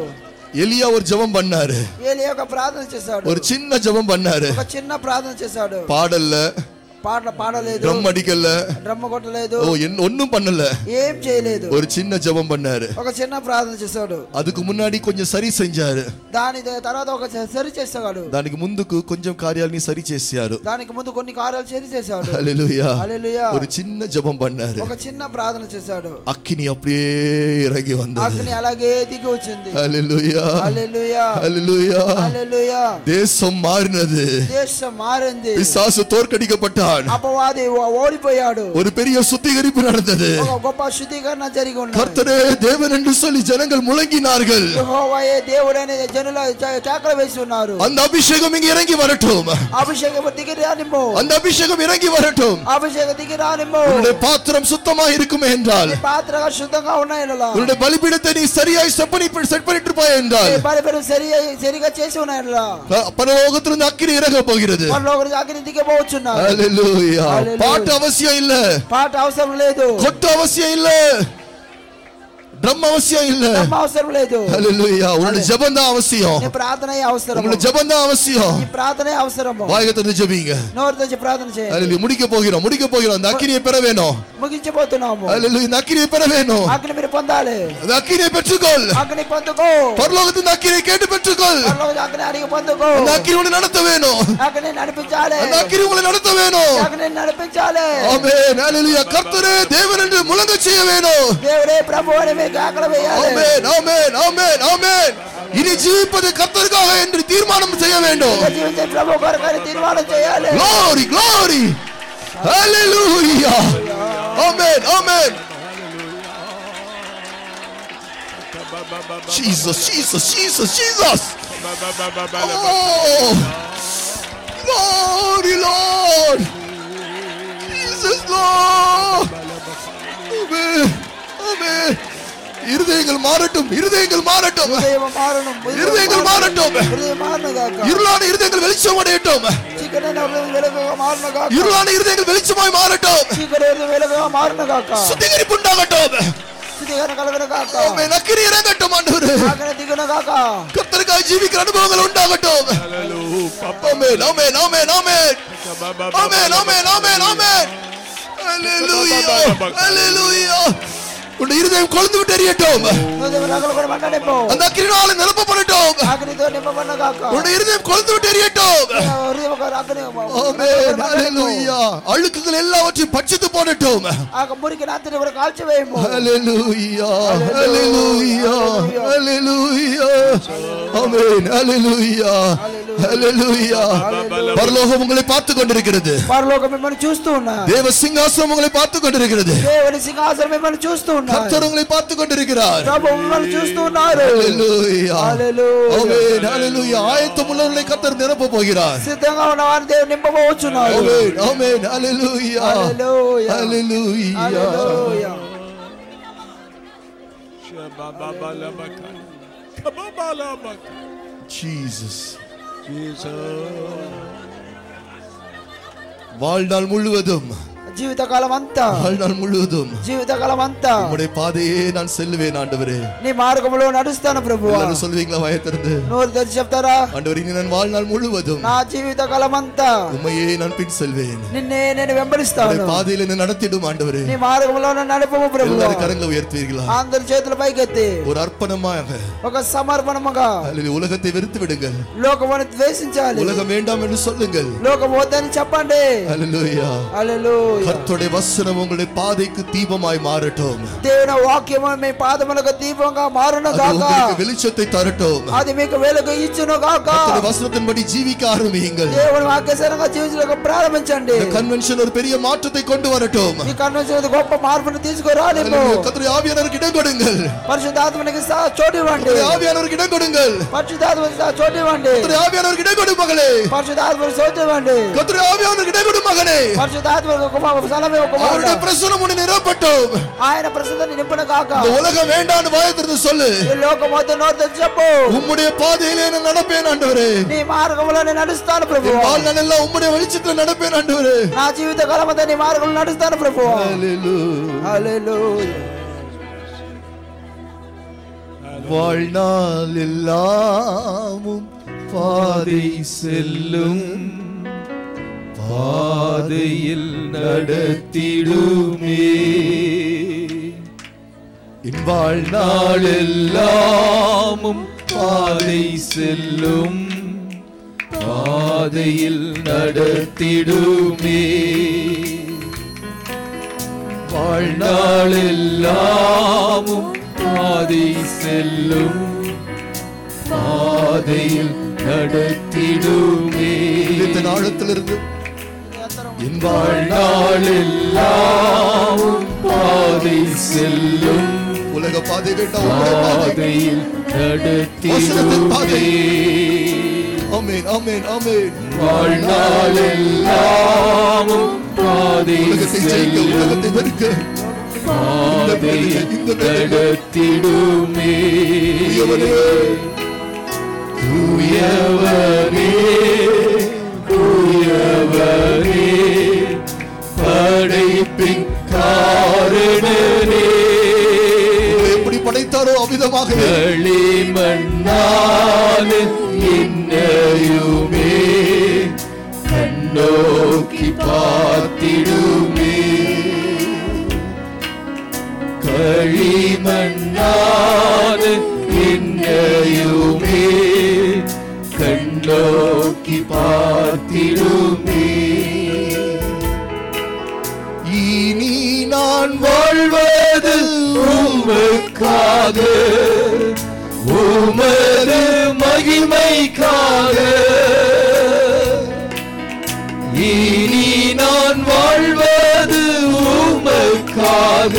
எலியா ஒரு ஜெபம் பண்ணாரு. ఏలియా ఒక ప్రార్థన చేశాడు. ஒரு சின்ன ஜெபம் பண்ணாரு. ఒక చిన్న ప్రార్థన చేశాడు. பாடல்ல పాటలు పాడలేదు, డ్రమ్ అడిగల, డ్రమ్ కొట్టలేదు, ఓ ஒண்ணும் பண்ணல, ఏం చేయలేదు. ஒரு சின்ன ஜெபம் பண்ணாரு. ఒక చిన్న ప్రార్థన చేశాడు. அதுக்கு முன்னாடி கொஞ்சம் సరి செஞ்சாரு. దాని తర్వాత ఒక సరి చేశాడు. దానికి ముందుకు కొంచెం కార్యాలని సరి చేశారు. దానికి ముందు కొన్ని కార్యాలు సరి చేశాడు. హల్లెలూయా హల్లెలూయా. ஒரு சின்ன ஜெபம் பண்ணாரு. ఒక చిన్న ప్రార్థన చేశాడు. అగ్ని அப்படியே ఇరగి வந்தது. అగ్ని అలాగే దిగి వచ్చింది. హల్లెలూయా హల్లెలూయా హల్లెలూయా హల్లెలూయా. தேசம் மாறினது. దేశం మారింది. பிசாசு தோற்கடிக்கப்பட்டான். అపవాది ఓడిపోయాడు. ஒரு பெரிய சுத்திகரிப்பு நடந்தது. ఒక గొప్ప శుద్ధీకరణ జరిగి ఉన్నది. கர்த்தரே தேவன் என்று சொல்லி ஜனங்கள் முழங்கினார்கள். యెహోవాయే దేవుడని జనులు కేకలు వేసి ఉన్నారు. அந்த அபிஷேகம் இங்க இறங்கி வரட்டும். అభిషేకం దిగి రానిమ్ము. அந்த அபிஷேகம் இறங்கி வரட்டும். అభిషేకం దిగి రానిమ్ము. உன்னுடைய பாத்திரம் சுத்தமாக இருக்குமே என்றால், పాత్రగా శుద్ధంగా ఉన్నాయనలా, உன்னுடைய பலிபீடத்தை நீ சரியாய் செட் பண்ணி செட் பண்ணிட்டு இருப்பாய் என்றால், బలిపీఠం సరిగా సరిగా చేసి ఉన్నాయనలా, பரலோகத்திலிருந்து அக்கினி இறங்க போகிறது. పరలోకం అగ్ని దిగబోచున్నారు. ஹல்லேலூயா. பாட்டு அவசியம் இல்ல, పాట అవసరం లేదు, கொட்டு அவசியம் இல்ல, ட்ரம் அவசியம் இல்ல, డ్రమ్ అవసరం లేదు. ஹல்லேலூயா. உன்னுடைய ஜெபம் தான் அவசியம். నీ ప్రార్థనే అవసరం. உன்னுடைய ஜெபம் தான் அவசியம். నీ ప్రార్థనే అవసరం. வாயை திறந்து ஜெபிங்க. నోరు తెరిచి ప్రార్థన చేయండి. ஹல்லேலூயா. முடிக்க போகிறோம், முடிக்க போகிறோம். அந்த அக்கினியை பெற வேணும். ముగించబోతున్నాము. ஹல்லேலூயா. இந்த அக்கினியை பெற வேணும். అగ్ని మీరు పొందాలి. அந்த அக்கினியை பெற்றுக்கொள். అగ్ని పొందుకో. பரலோகத்தின் அக்கினியை கேட்டு பெற்றுக்கொள். పరలోక అగ్ని అడిగి పొందుకో. அந்த అగ్ని உன்னை நடத்த வேணும். అగ్ని నడిపించాలి. அந்த అగ్ని உங்களை நடத்த வேணும். అగ్ని నడిపించాలి. ஆமென். ஹல்லேலூயா. கர்த்தரே தேவன் என்று முழங்க செய்ய வேணும். దేవుడే ప్రభువు అని మీకు కేకలు వేయాలి. ஆமென் ஆமென் ஆமென் ஆமென். இனி ஜீவிப்பது கர்த்தருக்காக என்று தீர்மானம் செய்ய வேண்டும். జీవించే ప్రభు కొరకని తీర్మానం చేయాలి. Glory glory. Hallelujah. Amen amen. Jesus Jesus Jesus Jesus. Oh. Glory Lord. Jesus Lord. Amen amen. இருதயங்கள் மாறட்டும், இருதயங்கள் மாறட்டும், హృదయం మారணும், இருதயங்கள் மாறட்டும், హృదయం మారును గాక. இருளான இருதயங்கள் வெளிச்சம் அடையட்டும், చీకటైన హృదయం వెలుగుగా మారును గాక. இருளான இருதயங்கள் வெளிச்சமாய் மாறட்டும், చీకటి హృదయం వెలుగుగా మారును గాక. சுத்திகரிப்பு உண்டாகட்டும். శుద్ధీకరణ కలుగును గాక. ஆமென். அக்கினி இறங்கட்டும் ஆண்டவரே. ఆజ్ఞ దిగును గాక. கர்த்தருக்காக ஜீவிக்கிற அனுபவங்கள் உண்டாகட்டும். ஆமென் ஆமென் ஆமென் ஆமென் ஆமென் ஆமென் ஆமென் ஆமென். ஹalleluya ஹalleluya. உன்னுடைய இருதயம் கொழுந்து விட்டு எரியட்டும். హృదయం రగులు కూడా మండనిపో. அந்த அக்கினியால நிரப்பப்படட்டும். అగ్నితో నింపబడును గాక. உன்னுடைய இருதயம் கொழுந்து விட்டு எரியட்டும். హృదయం ఒక అగ్ని. ஆமென் ஹalleluya. அழுக்குகள் எல்லாவற்றையும் பட்சித்து போடட்டும். ఆ మురికి నాతిని కూడా కాల్చివేయము. ஹalleluya ஹalleluya ஹalleluya. ஆமென் ஹalleluya ஹalleluya. பரலோகம் உங்களை பார்த்து கொண்டிருக்கிறது. పరలోకం మిమ్మల్ని చూస్తూ ఉన్నది. தேவ சிங்காசனம் உங்களை பார்த்து கொண்டிருக்கிறது. దేవుని సింహాసనం మిమ్మల్ని చూస్తూ ఉన్నది. கர்த்தர் உங்களை பார்த்து கொண்டிருக்கிறார். ప్రభు మిమ్మల్ని చూస్తూ ఉన్నారు. ஹalleluya హల్లెలూయా. ஆமென் ஹalleluya. ஆயத்தம் உள்ளவர்களை கர்த்தர் நிரப்ப போகிறார். సిద్ధంగా ఉన్న వారిని దేవుడు నింపబోచున్నారు. ஆமென் ஆமென் ஹalleluya హల్లెలూయా. ஹalleluya. హల్లెలూయా. Jesus. Jesus. வாழ்நாள் முழுவதும் జీవితకాలం అంతా வாழ்நாள் முழுவதும் జీవితకాలం అంతా உம்முடைய பாதையே நான் செல்லுவேன் ஆண்டவரே. నీ మార్గంలో నడుస్తాను ప్రభువా. எல்லாரும் சொல்வீங்களா வாயை திறந்து? నోరు తెరిచి చెప్తారా? ஆண்டவரே இனி நான் வாழ்நாள் முழுவதும் నా జీవితకాలం అంతా உம்மையே நான் பின் செல்வேன். నిన్నే నేను వెంబడిస్తాను. உம்முடைய பாதையில என்னை நடத்திடும் ஆண்டவரே. నీ మార్గంలో నన్ను నడుపుము ప్రభువా. எல்லாரும் கரங்களை உயர்த்துவீர்களா? అందరి చేతుల పైకెత్తి ஒரு அர்ப்பணமாக ఒక సమర్పణముగా அல்லது உலகத்தை வெறுத்து விடுங்கள். లోకమును ద్వేషించాలి. உலகம் வேண்டாம் என்று சொல்லுங்கள். లోకం వద్దని చెప్పండి. ஹalleluya. హల్లెలూయా. கர்த்தருடைய வசனம் உங்களுடைய பாதைக்கு தீபமாய் மாறட்டும். దేవుని వాక్యము మీ పాదములకు దీపంగా మారును அது గాక. உங்களுக்கு வெளிச்சத்தை தரட்டும். అది మీకు వెలుగు ఇచ్చును గాక. கர்த்தருடைய வசனத்தின்படி ஜீவிக்க ஆரம்பியுங்கள். దేవుని వాక్యానుసారంగా జీవించడానికి ప్రారంభించండి. இந்த கன்வென்ஷன் ஒரு பெரிய மாற்றத்தை கொண்டு வரட்டும். ఈ కన్వెన్షన్ గొప్ప మార్పును తీసుకురాలి. ஹalleluya. கர்த்தருடைய ஆவியானவருக்கு இடம் கொடுங்கள். పరిశుద్ధాత్మనికి సా- చోటు ఇవ్వండి. கர்த்தருடைய ஆவியானவருக்கு இடம் கொடுங்கள். పరిశుద్ధాత్మనికి సా- చోటు ఇవ్వండి. கர்த்தருடைய ஆவியானவருக்கு இடம் கொடு மகளே. పరిశుద్ధాత్మనికి చోటు ఇవ్వండి. கர்த்தருடைய ஆவியானவருக்கு இடம் கொடு மகனே. పరిశుద్ధాత్మకు కుమారు సలమే కుమారు. அவருடைய பிரசன்னம் உன்னை நிரப்பட்டும். ఆయన ప్రసిద్ధిని నింపును గాక. இந்த உலகம் வேண்டாம்னு வாயை திறந்து சொல்லு. ఈ లోకం వద్ద నోరు తెరిచి చెప్పు. உம்முடைய பாதையிலே நான் நடப்பேன் ஆண்டவரே. నీ మార్గంలో నేను నడుస్తాను என் ప్రభువా. வாழ்நாள் எல்லாம் உம்முடைய வெளிச்சத்தில் நடப்பேன் ஆண்டவரே. నా జీవిత కాలం అంతా నీ మార్గంలో నడుస్తాను ప్రభువా. ஹalleluya. హల్లెలూయా. வாழ்நாள் எல்லாமும் பாதை செல்லும் பாதையில் நடத்திடுமே. என் வாழ்நாள் எல்லாமும் பாதை செல்லும் பாதையில் நடத்திடுமே. வாழ்நாள் எல்லாமும் பாதை செல்லும் பாதையில் நடத்திடுமே. இந்த ஆழத்திலிருந்து என் வாழ்நாள் எல்லாமும் பாதை செல்லும் உலக பாதை வேண்டாம் பாதையில் நடத்திடுமே. ஆமென் ஆமென் ஆமென். வாழ்நாள் எல்லாமும் பாதை செல்லும் உலகத்தை வெறுக்க பாதையில் நடத்திடுமே. தூயவரே தூயவரே படைப்பின் காரணரே, எப்படி படைத்தாரோ அவ்விதமாக களிமண்ணால் என்னையுமே கண்ணோக்கி பார்த்திடுமே. களிமண்ணால் என்னையுமே கண்ணோக்கி பார்த்திடுமே. இனி நான் வாழ்வது உமக்காக உமது மகிமைக்காக. இனி நான் வாழ்வது உமக்காக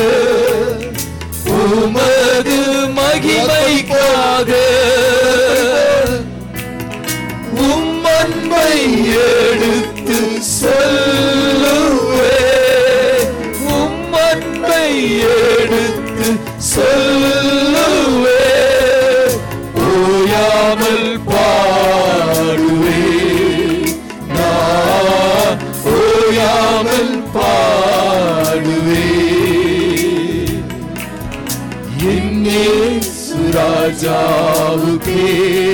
உமது மகிமைக்காக. உம்மன்பை எடுத்து சொல்லுவே உம்மன்பை எடுத்து சொல்லுவே ஓயாமல் பாடுவே நான் ஓயாமல் பாடுவே. என்னே சுராஜாவுக்கே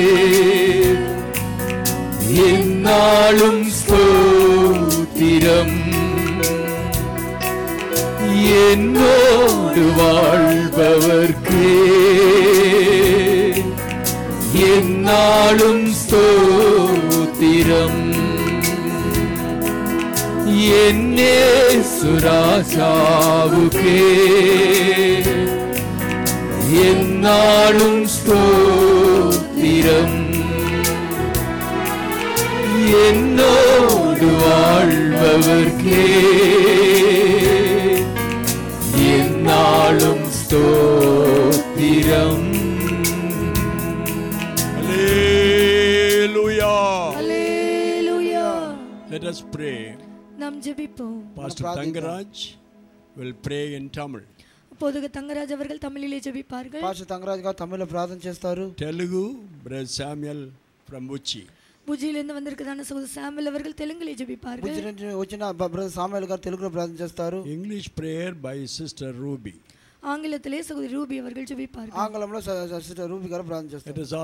என்னாலும் ஸ்தோத்திரம். என்னோடு வாழ்பவர்க்கே என்னாலும் ஸ்தோத்திரம். என்னே சுராஜாவுக்கே என்னாலும் ஸ்தோத்திரம். என்னோடு வாழ்பவர்க்கே என்னாலும் ஸ்தோத்திரம். Hallelujah. Hallelujah. Let us pray. நாம் ஜெபிப்போம். Pastor Tangaraj will pray in Tamil. அப்போது தங்கராஜ் அவர்கள் தமிழிலே ஜெபிப்பார்கள். పాస్టర్ తంగరాజ్ గారు తమిళలో ప్రార్థన చేస్తారు. Telugu Brother Samuel from Uchi. భుజిలిందు வந்திருக்கதான சகோதரர் சாமுவேல் அவர்கள் தெலுங்குல ஜெபிப்பார்கள். భుజి నుంచి వచ్చిన బ్రదర్ సాముయేల్ గారు తెలుగులో ప్రార్థన చేస్తారు. English prayer by Sister Ruby. ஆங்கிலத்திலே சகோதரி ரூபி அவர்கள் ஜெபிப்பார்கள். ఆంగ్లంలో సిస్టర్ రూబీ గారు ప్రార్థన చేస్తారు. It is all